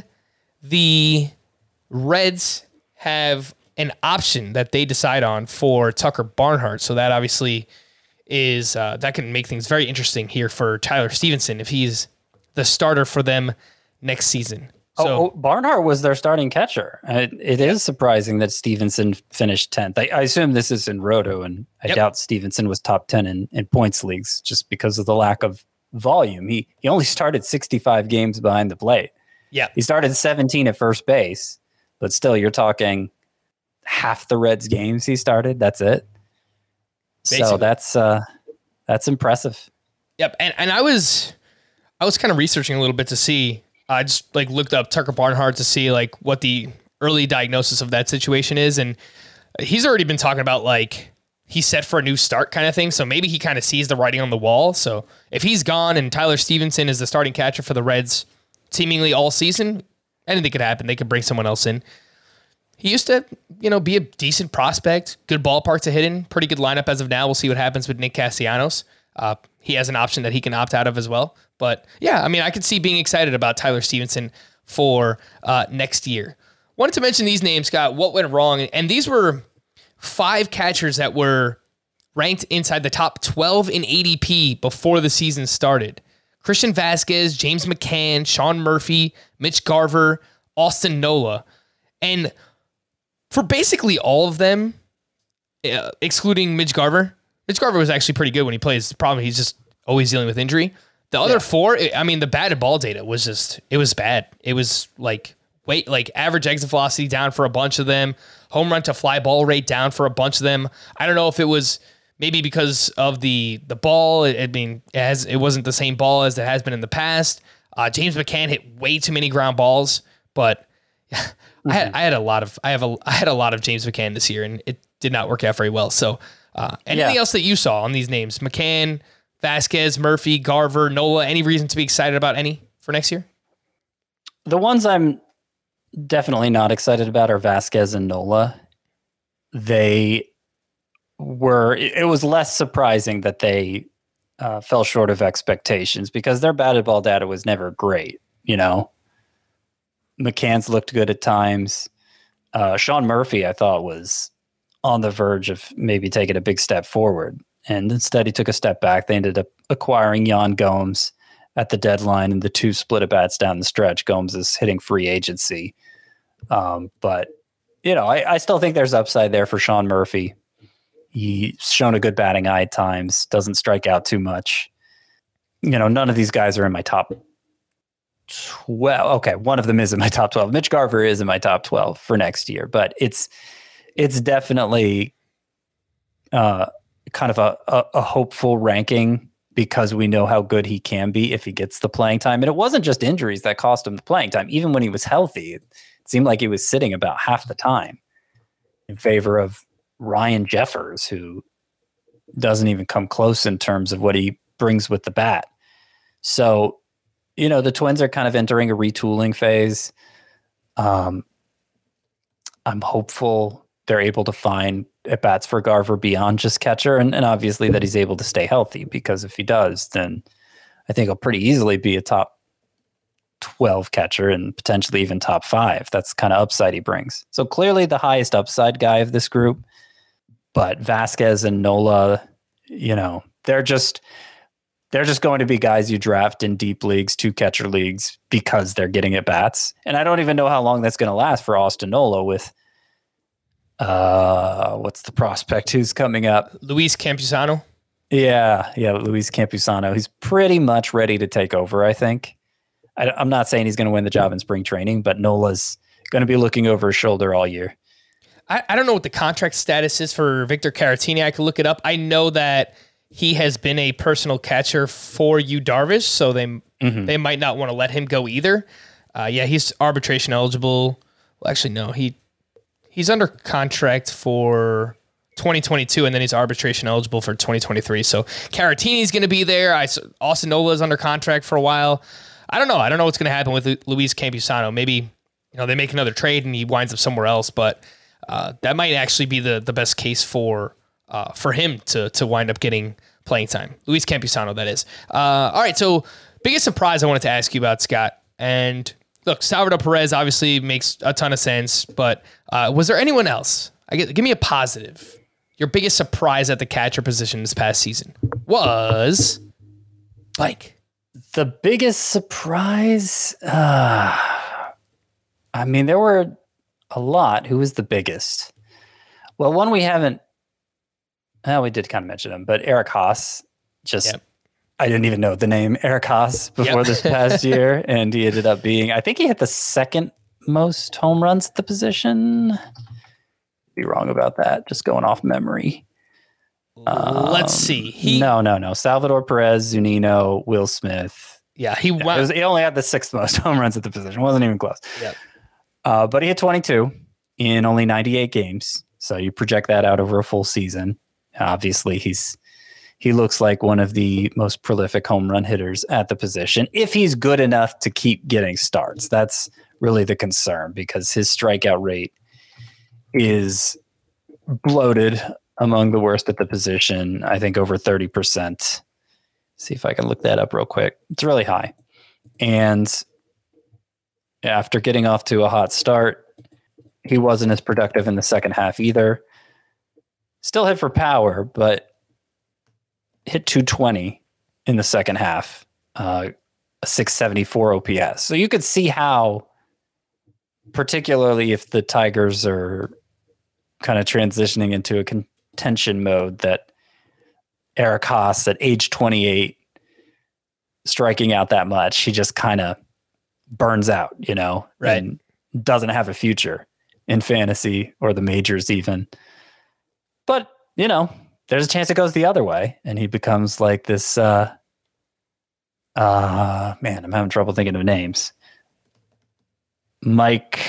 the Reds have an option that they decide on for Tucker Barnhart. So that obviously is, uh, that can make things very interesting here for Tyler Stevenson if he's the starter for them next season. So oh, oh, Barnhart was their starting catcher. It, it is surprising that Stevenson finished tenth. I, I assume this is in Roto, and I yep. doubt Stevenson was top ten in, in points leagues just because of the lack of volume. He he only started sixty-five games behind the plate. Yeah, he started seventeen at first base, but still, you're talking half the Reds games he started. That's it. Basically. So that's uh, that's impressive. Yep, and and I was I was kind of researching a little bit to see. I just like looked up Tucker Barnhart to see like what the early diagnosis of that situation is. And he's already been talking about like he's set for a new start kind of thing. So maybe he kind of sees the writing on the wall. So if he's gone and Tyler Stevenson is the starting catcher for the Reds seemingly all season, anything could happen. They could bring someone else in. He used to, you know, be a decent prospect, good ballpark to hit in, pretty good lineup as of now. We'll see what happens with Nick Castellanos. Uh, he has an option that he can opt out of as well. But yeah, I mean, I could see being excited about Tyler Stevenson for uh, next year. Wanted to mention these names, Scott, what went wrong. And these were five catchers that were ranked inside the top twelve in A D P before the season started. Christian Vasquez, James McCann, Sean Murphy, Mitch Garver, Austin Nola. And for basically all of them, uh, excluding Mitch Garver, Mitch Garver was actually pretty good when he plays. The problem, he's just always dealing with injury. The other yeah. four, I mean, the batted ball data was just, it was bad. It was like, wait, like average exit velocity down for a bunch of them, home run to fly ball rate down for a bunch of them. I don't know if it was maybe because of the the ball. I mean, it, has, it wasn't the same ball as it has been in the past. Uh, James McCann hit way too many ground balls, but mm-hmm. I, had, I had a lot of I have a I had a lot of James McCann this year, and it did not work out very well. So, uh, anything yeah. else that you saw on these names? McCann, Vasquez, Murphy, Garver, Nola. Any reason to be excited about any for next year? The ones I'm definitely not excited about are Vasquez and Nola. They were, it was less surprising that they uh, fell short of expectations because their batted ball data was never great. You know, McCann's looked good at times. Uh, Sean Murphy, I thought, was on the verge of maybe taking a big step forward. And instead he took a step back. They ended up acquiring Yan Gomes at the deadline, and the two split at bats down the stretch. Gomes is hitting free agency. Um, but, you know, I, I still think there's upside there for Sean Murphy. He's shown a good batting eye at times, doesn't strike out too much. You know, none of these guys are in my top twelve. Okay, one of them is in my top twelve. Mitch Garver is in my top twelve for next year, but it's it's definitely uh, kind of a, a, a hopeful ranking because we know how good he can be if he gets the playing time. And it wasn't just injuries that cost him the playing time. Even when he was healthy, it seemed like he was sitting about half the time in favor of Ryan Jeffers, who doesn't even come close in terms of what he brings with the bat. So, you know, the Twins are kind of entering a retooling phase. Um, I'm hopeful they're able to find at bats for Garver beyond just catcher, and, and obviously that he's able to stay healthy, because if he does, then I think he'll pretty easily be a top twelve catcher and potentially even top five. That's the kind of upside he brings. So clearly the highest upside guy of this group, but Vasquez and Nola, you know, they're just, they're just going to be guys you draft in deep leagues, two catcher leagues, because they're getting at bats. And I don't even know how long that's going to last for Austin Nola with, uh, what's the prospect who's coming up? Luis Campusano. Yeah. Yeah. Luis Campusano. He's pretty much ready to take over, I think. I, I'm not saying he's going to win the job in spring training, but Nola's going to be looking over his shoulder all year. I, I don't know what the contract status is for Victor Caratini. I could look it up. I know that he has been a personal catcher for Yu Darvish, so they mm-hmm. they might not want to let him go either. Uh, yeah, he's arbitration eligible. Well, actually, no, he he's under contract for twenty twenty-two, and then he's arbitration eligible for twenty twenty-three. So Caratini's going to be there. I, Austin Nola is under contract for a while. I don't know. I don't know what's going to happen with Luis Campusano. Maybe, you know, they make another trade and he winds up somewhere else, but uh, that might actually be the the best case for uh, for him to to wind up getting playing time. Luis Campusano, that is. Uh, all right, so biggest surprise I wanted to ask you about, Scott. And look, Salvador Perez obviously makes a ton of sense, but uh, was there anyone else? I get, give me a positive. Your biggest surprise at the catcher position this past season was Mike. The biggest surprise, uh, I mean, there were a lot. Who was the biggest? Well, one we haven't, well, we did kind of mention him, but Eric Haas, just, yep. I didn't even know the name Eric Haas before yep. this past year, and he ended up being, I think he hit the second most home runs at the position. Be wrong about that, just going off memory. Um, Let's see. He, no, no, no. Salvador Perez, Zunino, Will Smith. Yeah, he yeah, was, he only had the sixth most home runs at the position. Wasn't even close. Yep. Uh, but he hit twenty-two in only ninety-eight games. So you project that out over a full season. Obviously, he's he looks like one of the most prolific home run hitters at the position. If he's good enough to keep getting starts, that's really the concern, because his strikeout rate is bloated, among the worst at the position. I think over thirty percent. See if I can look that up real quick. It's really high. And after getting off to a hot start, he wasn't as productive in the second half either. Still hit for power, but hit two twenty in the second half. Uh, a six seventy-four O P S. So you could see how, particularly if the Tigers are kind of transitioning into a contention mode, that Eric Haase at age twenty-eight, striking out that much, he just kind of burns out, you know, right. and doesn't have a future in fantasy or the majors even. But, you know, there's a chance it goes the other way and he becomes like this, uh, uh, man, I'm having trouble thinking of names. Mike,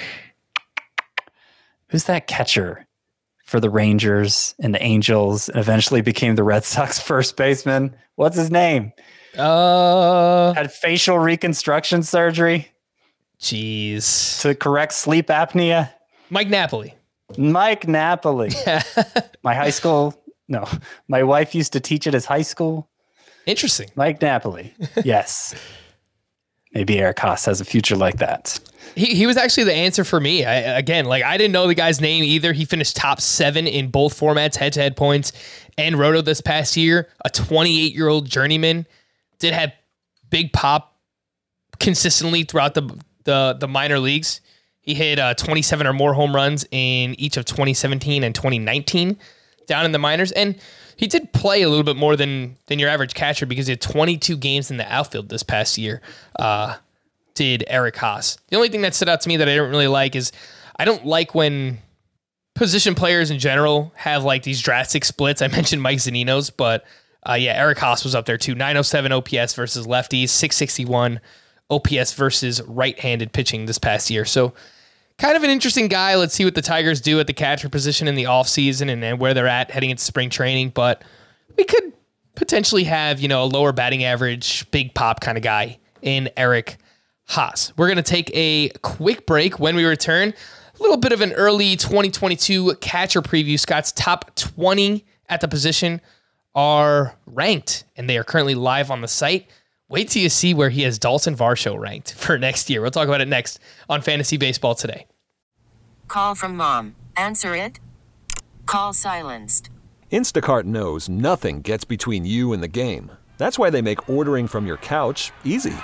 who's that catcher for the Rangers and the Angels and eventually became the Red Sox first baseman? What's his name? Uh, Had facial reconstruction surgery. Jeez. To correct sleep apnea. Mike Napoli. Mike Napoli. My high school, no, my wife used to teach at his high school. Interesting. Mike Napoli. Yes. Maybe Eric Haase has a future like that. He he was actually the answer for me. I, again, like I didn't know the guy's name either. He finished top seven in both formats, head-to-head points and roto this past year. A twenty-eight-year-old journeyman. Did have big pop consistently throughout the the, the minor leagues. He hit uh, twenty-seven or more home runs in each of twenty seventeen and twenty nineteen down in the minors. And he did play a little bit more than than your average catcher because he had twenty-two games in the outfield this past year. Uh, did Eric Haase. The only thing that stood out to me that I don't really like is I don't like when position players in general have like these drastic splits. I mentioned Mike Zunino's, but uh, yeah, Eric Haase was up there too. nine oh seven O P S versus lefties, six sixty-one O P S versus right-handed pitching this past year. So kind of an interesting guy. Let's see what the Tigers do at the catcher position in the offseason and, and where they're at heading into spring training. But we could potentially have, you know, a lower batting average, big pop kind of guy in Eric Haase. We're going to take a quick break. When we return, a little bit of an early twenty twenty-two catcher preview. Scott's top twenty at the position are ranked, and they are currently live on the site. Wait till you see where he has Dalton Varsho ranked for next year. We'll talk about it next on Fantasy Baseball Today. Call from mom. Answer it. Call silenced. Instacart knows nothing gets between you and the game. That's why they make ordering from your couch easy.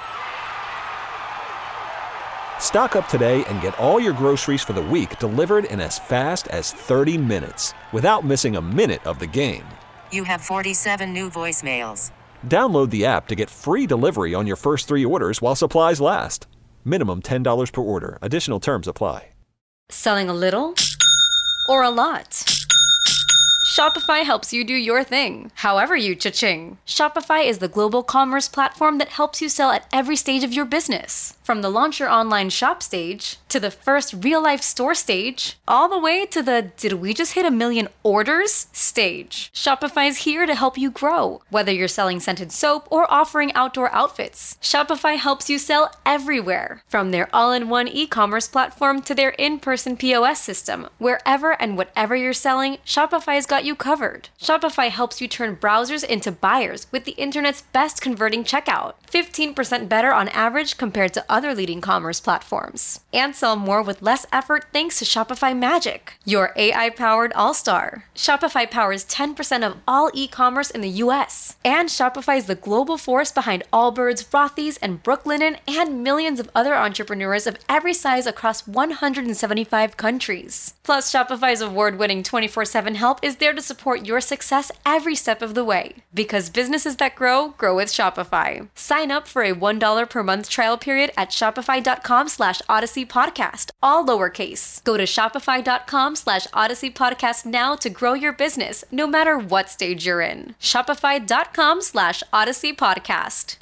Stock up today and get all your groceries for the week delivered in as fast as thirty minutes without missing a minute of the game. You have forty-seven new voicemails. Download the app to get free delivery on your first three orders while supplies last. Minimum ten dollars per order. Additional terms apply. Selling a little or a lot? Shopify helps you do your thing, however you cha-ching. Shopify is the global commerce platform that helps you sell at every stage of your business. From the launch your online shop stage, to the first real-life store stage, all the way to the did we just hit a million orders stage. Shopify's here to help you grow. Whether you're selling scented soap or offering outdoor outfits, Shopify helps you sell everywhere. From their all-in-one e-commerce platform to their in-person P O S system, wherever and whatever you're selling, Shopify's got you covered. Shopify helps you turn browsers into buyers with the internet's best converting checkout. fifteen percent better on average compared to other leading commerce platforms. And sell more with less effort thanks to Shopify Magic, your A I-powered all-star. Shopify powers ten percent of all e-commerce in the U S. And Shopify is the global force behind Allbirds, Rothy's, and Brooklinen, and millions of other entrepreneurs of every size across one hundred seventy-five countries. Plus, Shopify's award-winning twenty-four seven help is there to support your success every step of the way. Because businesses that grow, grow with Shopify. Sign up for a one dollar per month trial period at shopify.com slash Odyssey Podcast, all lowercase. Go to shopify.com slash Odyssey Podcast now to grow your business, no matter what stage you're in. Shopify.com slash Odyssey Podcast.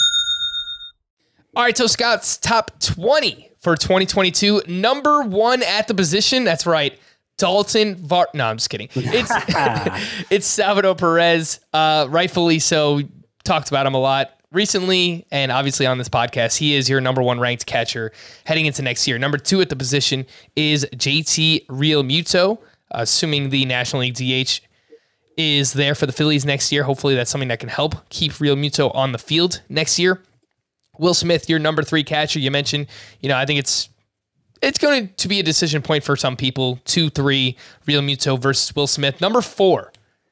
All right, so Scott's top twenty for twenty twenty-two. Number one at the position. That's right. Dalton Var... No, I'm just kidding. It's it's Salvador Perez. Uh, rightfully so. Talked about him a lot recently, and obviously on this podcast. He is your number one ranked catcher heading into next year. Number two at the position is J T Realmuto, assuming the National League D H is there for the Phillies next year. Hopefully that's something that can help keep Real Muto on the field next year. Will Smith, your number three catcher, you mentioned, you know, I think it's it's going to be a decision point for some people. Two, three, Real Muto versus Will Smith. Number four,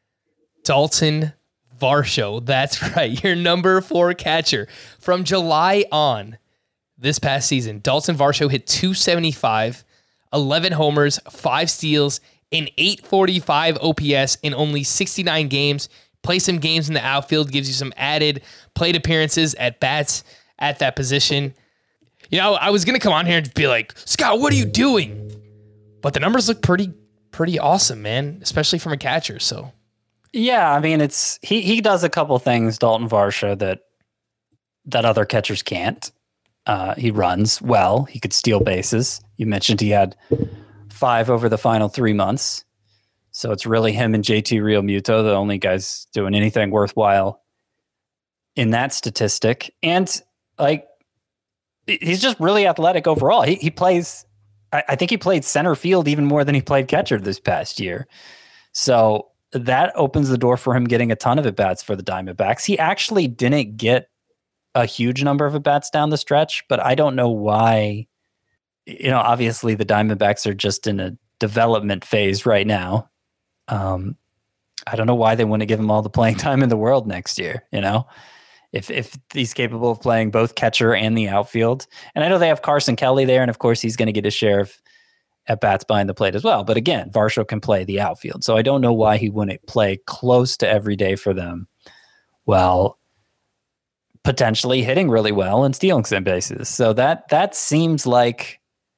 Dalton Varsho. That's right, your number four catcher. From July on this past season, Dalton Varsho hit two seventy-five, eleven homers, five steals, an eight forty-five O P S in only sixty-nine games. Play some games in the outfield, gives you some added plate appearances at bats at that position. You know, I was going to come on here and be like, Scott, what are you doing? But the numbers look pretty, pretty awesome, man, especially from a catcher. So, yeah, I mean, it's he he does a couple things, Dalton Varsho, that that other catchers can't. Uh, he runs well. He could steal bases. You mentioned he had five over the final three months. So it's really him and J T Real Muto, the only guys doing anything worthwhile in that statistic. And like, he's just really athletic overall. He he plays, I, I think he played center field even more than he played catcher this past year. So that opens the door for him getting a ton of at-bats for the Diamondbacks. He actually didn't get a huge number of at-bats down the stretch, but I don't know why. You know, obviously the Diamondbacks are just in a development phase right now. Um, I don't know why they want to give him all the playing time in the world next year. You know, if if he's capable of playing both catcher and the outfield, and I know they have Carson Kelly there, and of course he's going to get his share of at bats behind the plate as well. But again, Varsho can play the outfield, so I don't know why he wouldn't play close to every day for them. Well, potentially hitting really well and stealing some bases. So that that seems like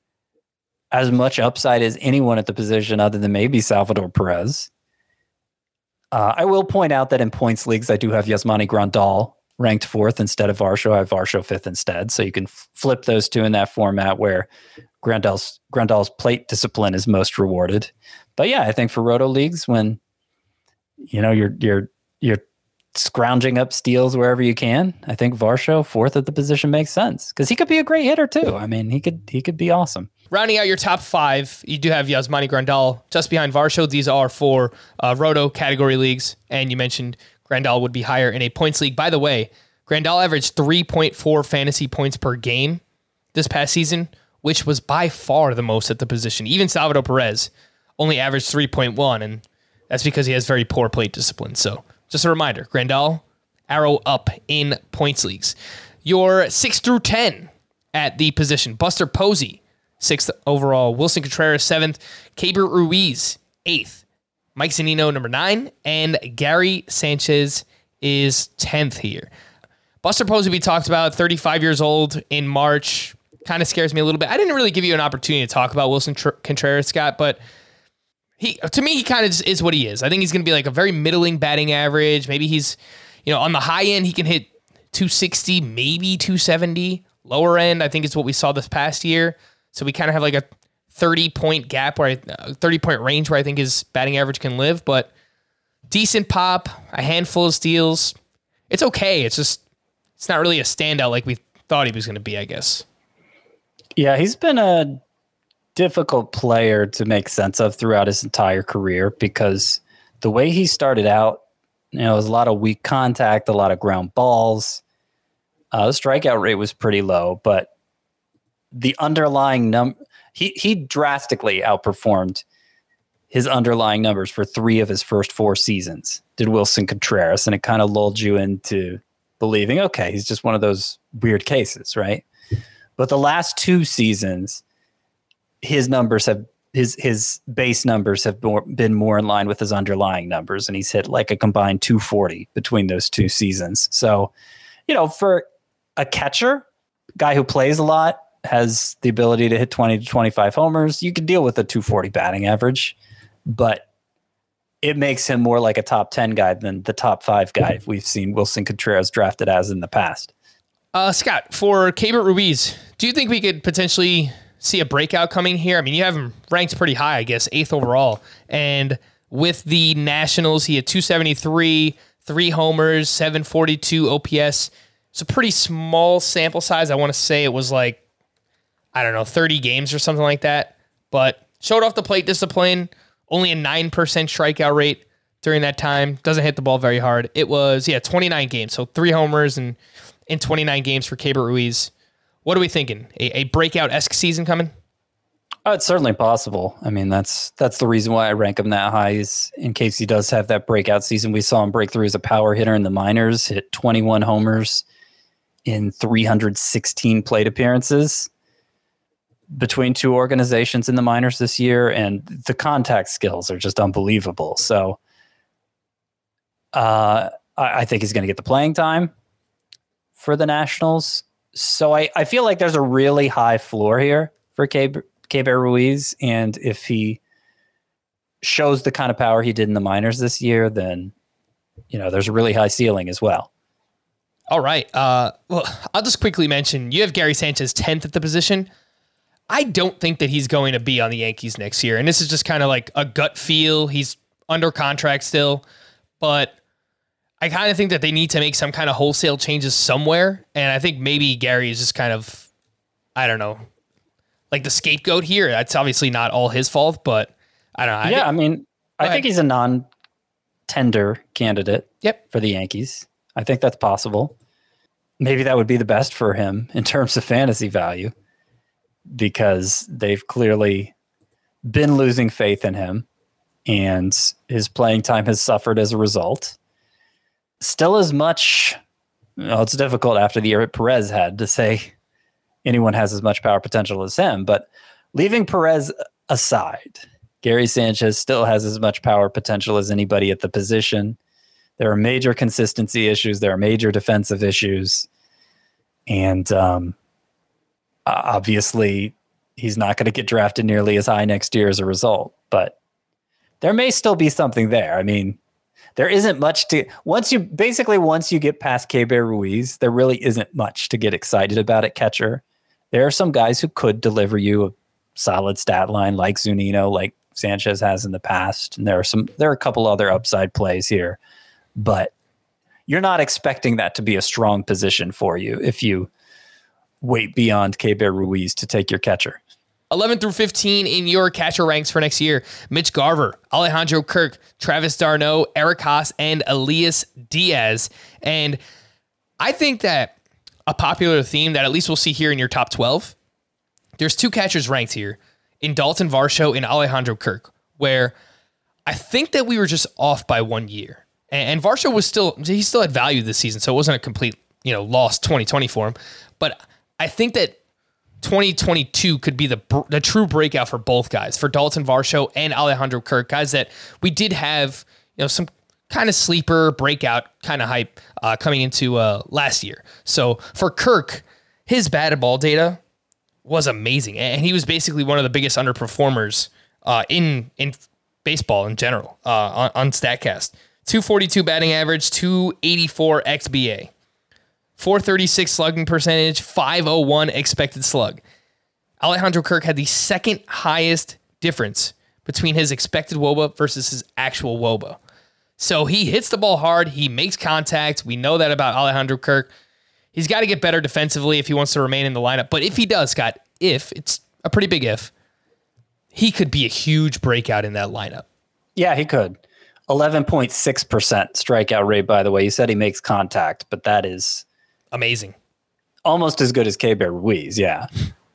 as much upside as anyone at the position other than maybe Salvador Perez. Uh, I will point out that in points leagues, I do have Yasmani Grandal ranked fourth instead of Varsho. I have Varsho fifth instead. So you can f- flip those two in that format where Grandal's, Grandal's plate discipline is most rewarded. But yeah, I think for roto leagues, when you know you're you're you're scrounging up steals wherever you can, I think Varsho fourth at the position makes sense because he could be a great hitter too. I mean, he could he could be awesome. Rounding out your top five, you do have Yasmani Grandal just behind Varsho. These are for uh, roto category leagues, and you mentioned Grandal would be higher in a points league. By the way, Grandal averaged three point four fantasy points per game this past season, which was by far the most at the position. Even Salvador Perez only averaged three point one, and that's because he has very poor plate discipline. So just a reminder, Grandal, arrow up in points leagues. Your six through ten at the position. Buster Posey, sixth overall. Wilson Contreras, seventh. Keibert Ruiz, eighth. Mike Zunino, number nine. And Gary Sanchez is tenth here. Buster Posey, we talked about, thirty-five years old in March. Kind of scares me a little bit. I didn't really give you an opportunity to talk about Wilson Tr- Contreras, Scott, but he, to me, he kind of is, is what he is. I think he's going to be like a very middling batting average. Maybe he's, you know, on the high end, he can hit two sixty, maybe two seventy. Lower end, I think is what we saw this past year. So we kind of have like a thirty point gap where I, thirty point range where I think his batting average can live, but decent pop, a handful of steals. It's okay. It's just, it's not really a standout like we thought he was going to be, I guess. Yeah, he's been a difficult player to make sense of throughout his entire career because the way he started out, you know, it was a lot of weak contact, a lot of ground balls. Uh, the strikeout rate was pretty low, but the underlying number, he he drastically outperformed his underlying numbers for three of his first four seasons, did Wilson Contreras, and it kind of lulled you into believing, okay, he's just one of those weird cases, right? But the last two seasons, his numbers have his his base numbers have been more in line with his underlying numbers, and he's hit like a combined two forty between those two seasons. So, you know, for a catcher, guy who plays a lot, has the ability to hit twenty to twenty-five homers, you can deal with a two forty batting average, but it makes him more like a top ten guy than the top five guy we've seen Wilson Contreras drafted as in the past. Uh, Scott, for Keibert Ruiz, do you think we could potentially see a breakout coming here? I mean, you have him ranked pretty high, I guess, eighth overall. And with the Nationals, he had two seventy-three, three homers, seven forty-two O P S. It's a pretty small sample size. I want to say it was like, I don't know, thirty games or something like that. But showed off the plate discipline, only a nine percent strikeout rate. during that time. Doesn't hit the ball very hard. It was, yeah, twenty-nine games. So three homers and in twenty-nine games for Keibert Ruiz. What are we thinking? A, a breakout-esque season coming? Oh, it's certainly possible. I mean, that's that's the reason why I rank him that high, is in case he does have that breakout season. We saw him break through as a power hitter in the minors, hit twenty-one homers in three hundred sixteen plate appearances between two organizations in the minors this year, and the contact skills are just unbelievable. So uh, I, I think he's going to get the playing time for the Nationals. So I, I feel like there's a really high floor here for Keibert Keibert Ruiz, and if he shows the kind of power he did in the minors this year, then, you know, there's a really high ceiling as well. All right. Uh, well, I'll just quickly mention, you have Gary Sanchez tenth at the position. I don't think that he's going to be on the Yankees next year, and this is just kind of like a gut feel. He's under contract still, but I kind of think that they need to make some kind of wholesale changes somewhere, and I think maybe Gary is just kind of, I don't know, like the scapegoat here. That's obviously not all his fault, but I don't know. I yeah, think, I mean, I think he's a non-tender candidate yep. for the Yankees. I think that's possible. Maybe that would be the best for him in terms of fantasy value, because they've clearly been losing faith in him, and his playing time has suffered as a result. Still as much, well, it's difficult after the year at Perez had to say anyone has as much power potential as him, but leaving Perez aside, Gary Sanchez still has as much power potential as anybody at the position. There are major consistency issues. There are major defensive issues. And um, obviously, he's not going to get drafted nearly as high next year as a result, but there may still be something there. I mean, there isn't much to, once you, basically once you get past Keibert Ruiz, there really isn't much to get excited about at catcher. There are some guys who could deliver you a solid stat line like Zunino, like Sanchez has in the past. And there are some, there are a couple other upside plays here, but you're not expecting that to be a strong position for you if you wait beyond Keibert Ruiz to take your catcher. eleven through fifteen in your catcher ranks for next year: Mitch Garver, Alejandro Kirk, Travis d'Arnaud, Eric Haas, and Elias Diaz. And I think that a popular theme that at least we'll see here in your top twelve, there's two catchers ranked here in Dalton Varsho and Alejandro Kirk, where I think that we were just off by one year. And Varsho was still, he still had value this season, so it wasn't a complete, you know, lost twenty twenty for him. But I think that twenty twenty-two could be the the true breakout for both guys, for Dalton Varsho and Alejandro Kirk, guys that we did have, you know, some kind of sleeper breakout kind of hype uh, coming into uh, last year. So for Kirk, his batted ball data was amazing, and he was basically one of the biggest underperformers uh, in in baseball in general uh, on, on StatCast. two forty-two batting average, two eighty-four X B A, four thirty-six slugging percentage, five oh one expected slug. Alejandro Kirk had the second highest difference between his expected W O B A versus his actual W O B A. So he hits the ball hard. He makes contact. We know that about Alejandro Kirk. He's got to get better defensively if he wants to remain in the lineup. But if he does, Scott, if, it's a pretty big if, he could be a huge breakout in that lineup. Yeah, he could. eleven point six percent strikeout rate, by the way. You said he makes contact, but that is amazing. Almost as good as Keibert Ruiz, yeah.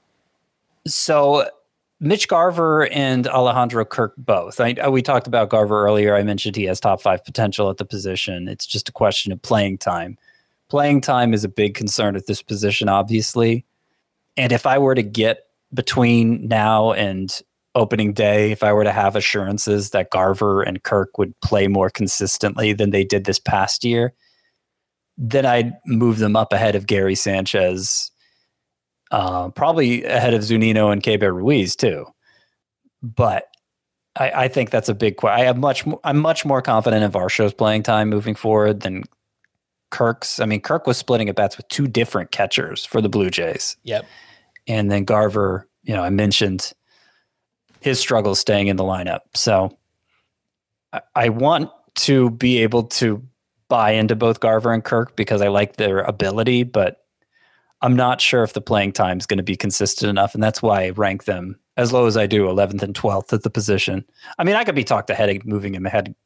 So Mitch Garver and Alejandro Kirk both. I, we talked about Garver earlier. I mentioned he has top five potential at the position. It's just a question of playing time. Playing time is a big concern at this position, obviously. And if I were to get between now and opening day, if I were to have assurances that Garver and Kirk would play more consistently than they did this past year, then I'd move them up ahead of Gary Sanchez, uh, probably ahead of Zunino and Keibert Ruiz too. But I, I think that's a big question. I have much. More, I'm much more confident in Varsho's playing time moving forward than Kirk's. I mean, Kirk was splitting at bats with two different catchers for the Blue Jays. Yep. And then Garver, you know, I mentioned his struggles staying in the lineup. So I, I want to be able to buy into both Garver and Kirk because I like their ability, but I'm not sure if the playing time is going to be consistent enough. And that's why I rank them as low as I do, eleventh and twelfth at the position. I mean, I could be talked ahead of moving him ahead,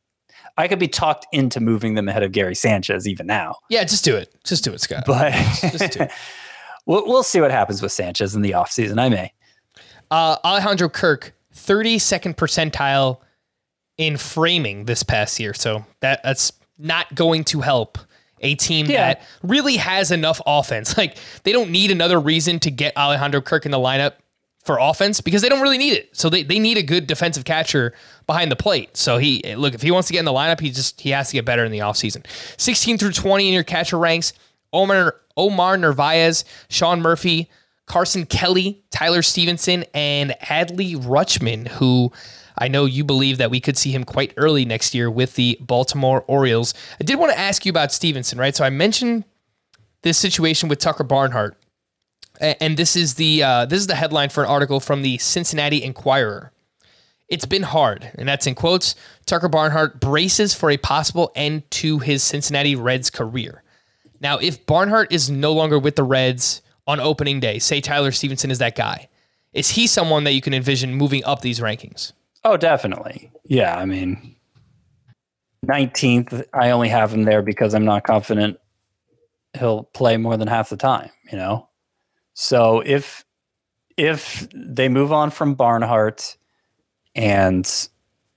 I could be talked into moving them ahead of Gary Sanchez even now. Yeah, just do it. Just do it, Scott. But just do it. we'll, we'll see what happens with Sanchez in the offseason. I may. Uh, Alejandro Kirk, thirty-second percentile in framing this past year. So that that's not going to help a team yeah. that really has enough offense. Like, they don't need another reason to get Alejandro Kirk in the lineup for offense because they don't really need it. So they, they need a good defensive catcher behind the plate. So he, look, if he wants to get in the lineup, he just, he has to get better in the offseason. sixteen through twenty in your catcher ranks, Omar, Omar Narvaez, Sean Murphy, Carson Kelly, Tyler Stevenson, and Adley Rutschman, who I know you believe that we could see him quite early next year with the Baltimore Orioles. I did want to ask you about Stevenson, right? So I mentioned this situation with Tucker Barnhart. And this is the uh, this is the headline for an article from the Cincinnati Enquirer. It's been hard, and that's in quotes. Tucker Barnhart braces for a possible end to his Cincinnati Reds career. Now, if Barnhart is no longer with the Reds on opening day, say Tyler Stevenson is that guy, is he someone that you can envision moving up these rankings? Oh, definitely. Yeah, I mean, nineteenth, I only have him there because I'm not confident he'll play more than half the time, you know? So if if they move on from Barnhart and,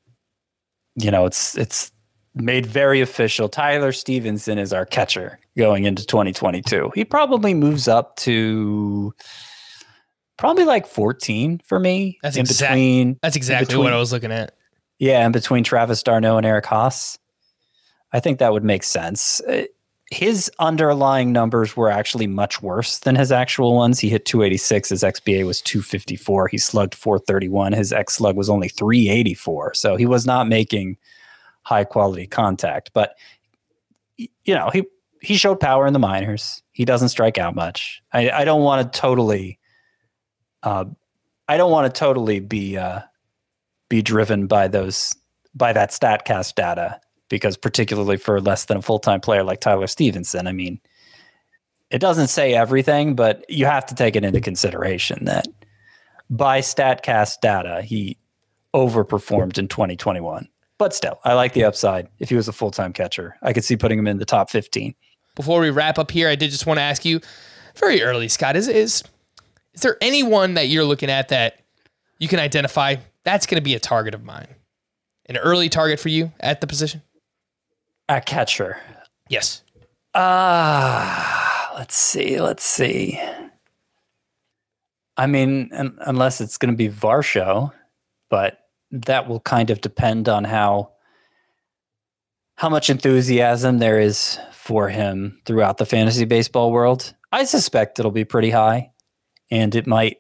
you know, it's it's made very official, Tyler Stevenson is our catcher going into twenty twenty-two. He probably moves up to probably like fourteen for me. That's in exact, between. That's exactly between, what I was looking at. Yeah, in between Travis d'Arnaud and Eric Haas. I think that would make sense. His underlying numbers were actually much worse than his actual ones. He hit two eighty-six. His X B A was two fifty-four. He slugged four thirty-one. His X slug was only three eighty-four. So he was not making high quality contact. But, you know, he, he showed power in the minors. He doesn't strike out much. I, I don't want to totally, uh, I don't want to totally be uh, be driven by those by that StatCast data. Because particularly for less than a full-time player like Tyler Stevenson, I mean, it doesn't say everything, but you have to take it into consideration that by StatCast data, he overperformed in twenty twenty-one. But still, I like the upside. If he was a full-time catcher, I could see putting him in the top fifteen. Before we wrap up here, I did just want to ask you, very early, Scott, is is is there anyone that you're looking at that you can identify that's going to be a target of mine? An early target for you at the position? At catcher. Yes. Ah, uh, let's see. Let's see. I mean, un- unless it's going to be Varsho, but that will kind of depend on how how much enthusiasm there is for him throughout the fantasy baseball world. I suspect it'll be pretty high, and it might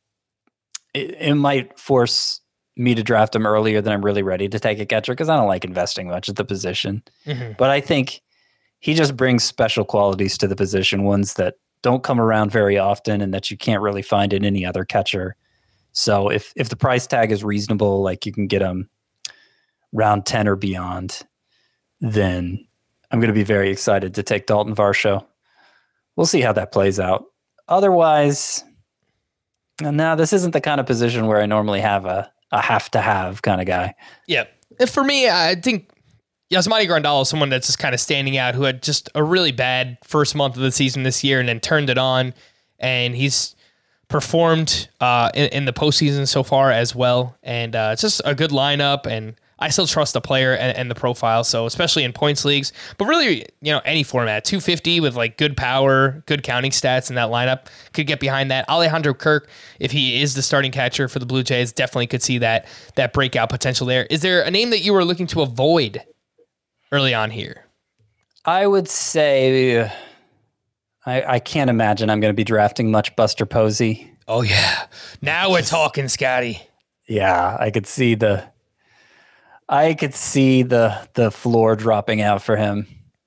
it, it might force me to draft him earlier than I'm really ready to take a catcher because I don't like investing much at the position. Mm-hmm. But I think he just brings special qualities to the position, ones that don't come around very often and that you can't really find in any other catcher. So if if the price tag is reasonable, like you can get him round ten or beyond, then I'm going to be very excited to take Dalton Varsho. We'll see how that plays out. Otherwise, no, this isn't the kind of position where I normally have a a have-to-have kind of guy. Yeah. For me, I think Yasmani Grandal is someone that's just kind of standing out, who had just a really bad first month of the season this year and then turned it on, and he's performed uh, in, in the postseason so far as well. And uh, it's just a good lineup, and I still trust the player and, and the profile, so especially in points leagues, but really, you know, any format. two fifty with like good power, good counting stats in that lineup could get behind that. Alejandro Kirk, if he is the starting catcher for the Blue Jays, definitely could see that that breakout potential there. Is there a name that you were looking to avoid early on here? I would say I, I can't imagine I'm going to be drafting much Buster Posey. Oh yeah, now we're talking, Scotty. Yeah, I could see the. I could see the the floor dropping out for him,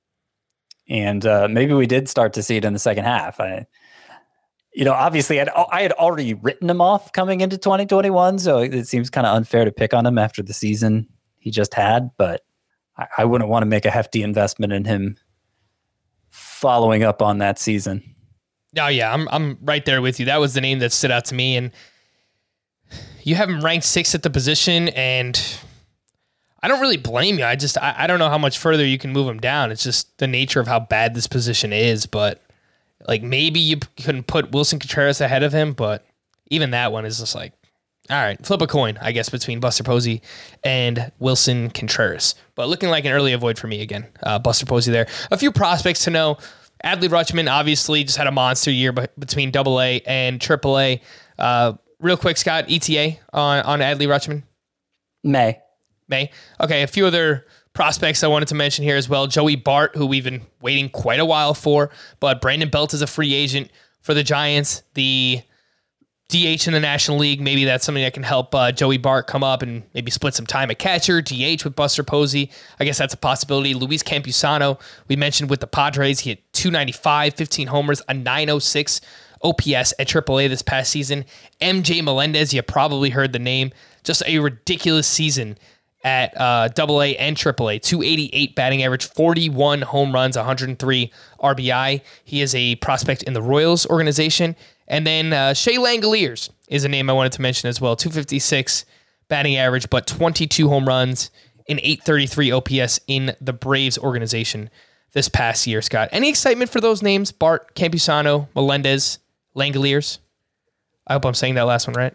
and uh, maybe we did start to see it in the second half. I, you know, obviously, I'd, I had already written him off coming into twenty twenty-one, so it seems kind of unfair to pick on him after the season he just had. But I, I wouldn't want to make a hefty investment in him following up on that season. Oh yeah, I'm I'm right there with you. That was the name that stood out to me, and you have him ranked sixth at the position, and I don't really blame you. I just, I, I don't know how much further you can move him down. It's just the nature of how bad this position is. But like maybe you couldn't put Wilson Contreras ahead of him, but even that one is just like, all right, flip a coin, I guess, between Buster Posey and Wilson Contreras. But looking like an early avoid for me again. Uh, Buster Posey there. A few prospects to know. Adley Rutschman obviously just had a monster year between double A and triple A. Uh, real quick, Scott, E T A on, on Adley Rutschman? May. May. Okay, a few other prospects I wanted to mention here as well. Joey Bart, who we've been waiting quite a while for, but Brandon Belt is a free agent for the Giants. The D H in the National League, maybe that's something that can help uh, Joey Bart come up and maybe split some time at catcher, D H with Buster Posey. I guess that's a possibility. Luis Campusano, we mentioned with the Padres, he hit two ninety-five, fifteen homers, a nine oh six O P S at triple A this past season. M J Melendez, you probably heard the name. Just a ridiculous season at uh, double A and triple A. two eighty-eight batting average, forty-one home runs, one hundred three R B I. He is a prospect in the Royals organization. And then uh, Shea Langoliers is a name I wanted to mention as well. two fifty-six batting average, but twenty-two home runs, an eight thirty-three O P S in the Braves organization this past year, Scott. Any excitement for those names? Bart, Campusano, Melendez, Langoliers? I hope I'm saying that last one right.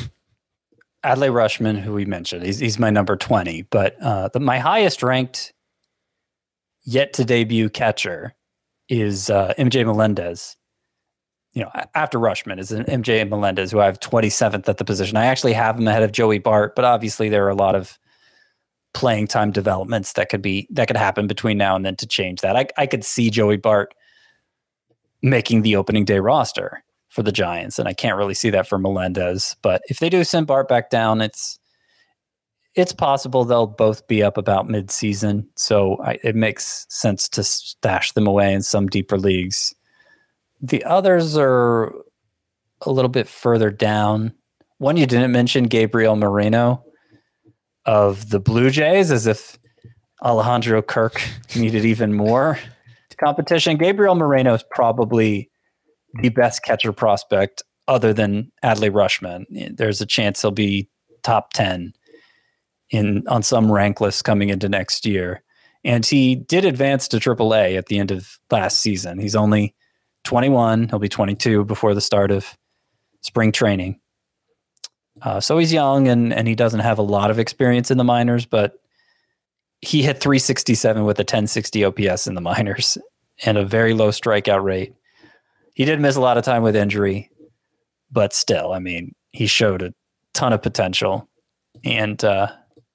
Adley Rutschman, who we mentioned, he's, he's my number twenty, but uh, the, my highest ranked yet to debut catcher is uh, M J Melendez. You know, after Rutschman is M J Melendez, who I have twenty-seventh at the position. I actually have him ahead of Joey Bart, but obviously there are a lot of playing time developments that could be that could happen between now and then to change that. I, I could see Joey Bart making the opening day roster for the Giants, and I can't really see that for Melendez. But if they do send Bart back down, it's it's possible they'll both be up about mid-season. So I, it makes sense to stash them away in some deeper leagues. The others are a little bit further down. One you didn't mention, Gabriel Moreno of the Blue Jays, as if Alejandro Kirk needed even more competition. Gabriel Moreno is probably the best catcher prospect other than Adley Rutschman. There's a chance he'll be top ten in on some rank list coming into next year. And he did advance to triple A at the end of last season. He's only twenty-one. He'll be twenty-two before the start of spring training. Uh, so he's young and, and he doesn't have a lot of experience in the minors, but he hit three sixty-seven with a ten sixty O P S in the minors and a very low strikeout rate. He did miss a lot of time with injury, but still, I mean, he showed a ton of potential. And uh,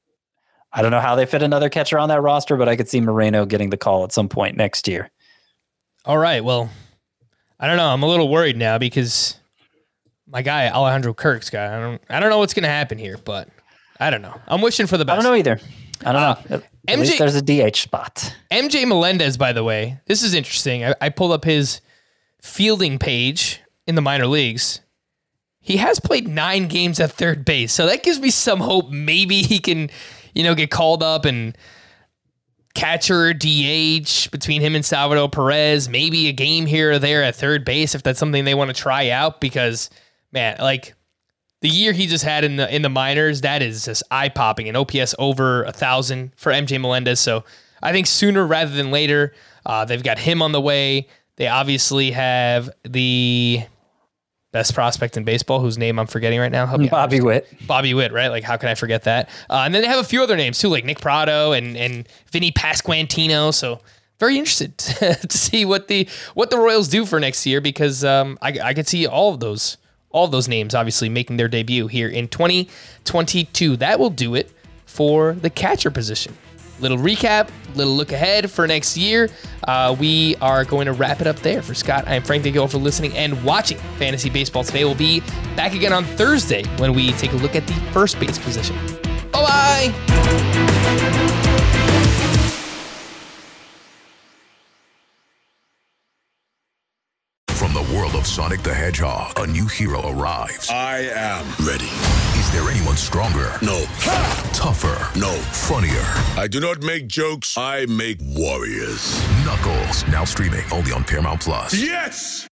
I don't know how they fit another catcher on that roster, but I could see Moreno getting the call at some point next year. All right, well, I don't know. I'm a little worried now because my guy Alejandro Kirk's guy. I don't. I don't know what's going to happen here, but I don't know. I'm wishing for the best. I don't know either. I don't uh, know. At M J, least there's a D H spot. M J Melendez, by the way, this is interesting. I, I pulled up his fielding page in the minor leagues. He has played nine games at third base, so that gives me some hope. Maybe he can, you know, get called up and catcher, D H between him and Salvador Perez, maybe a game here or there at third base if that's something they want to try out. Because, man, like the year he just had in the in the minors, that is just eye popping. An O P S over a thousand for M J Melendez. So I think sooner rather than later, uh, they've got him on the way. They obviously have the best prospect in baseball, whose name I'm forgetting right now. Help me Bobby out. Witt. Bobby Witt, right? Like, how can I forget that? Uh, and then they have a few other names, too, like Nick Prado and and Vinny Pasquantino. So very interested to see what the what the Royals do for next year, because um, I, I could see all of those all of those names, obviously, making their debut here in twenty twenty-two. That will do it for the catcher position. Little recap, little look ahead for next year. Uh, we are going to wrap it up there. For Scott, I am Frank. Thank you all for listening and watching Fantasy Baseball today. We'll be back again on Thursday when we take a look at the first base position. Bye-bye! From the world of Sonic the Hedgehog, a new hero arrives. I am ready. Is there anyone stronger? No. Ha! Tougher? No. Funnier? I do not make jokes. I make warriors. Knuckles, now streaming only on Paramount Plus. Yes!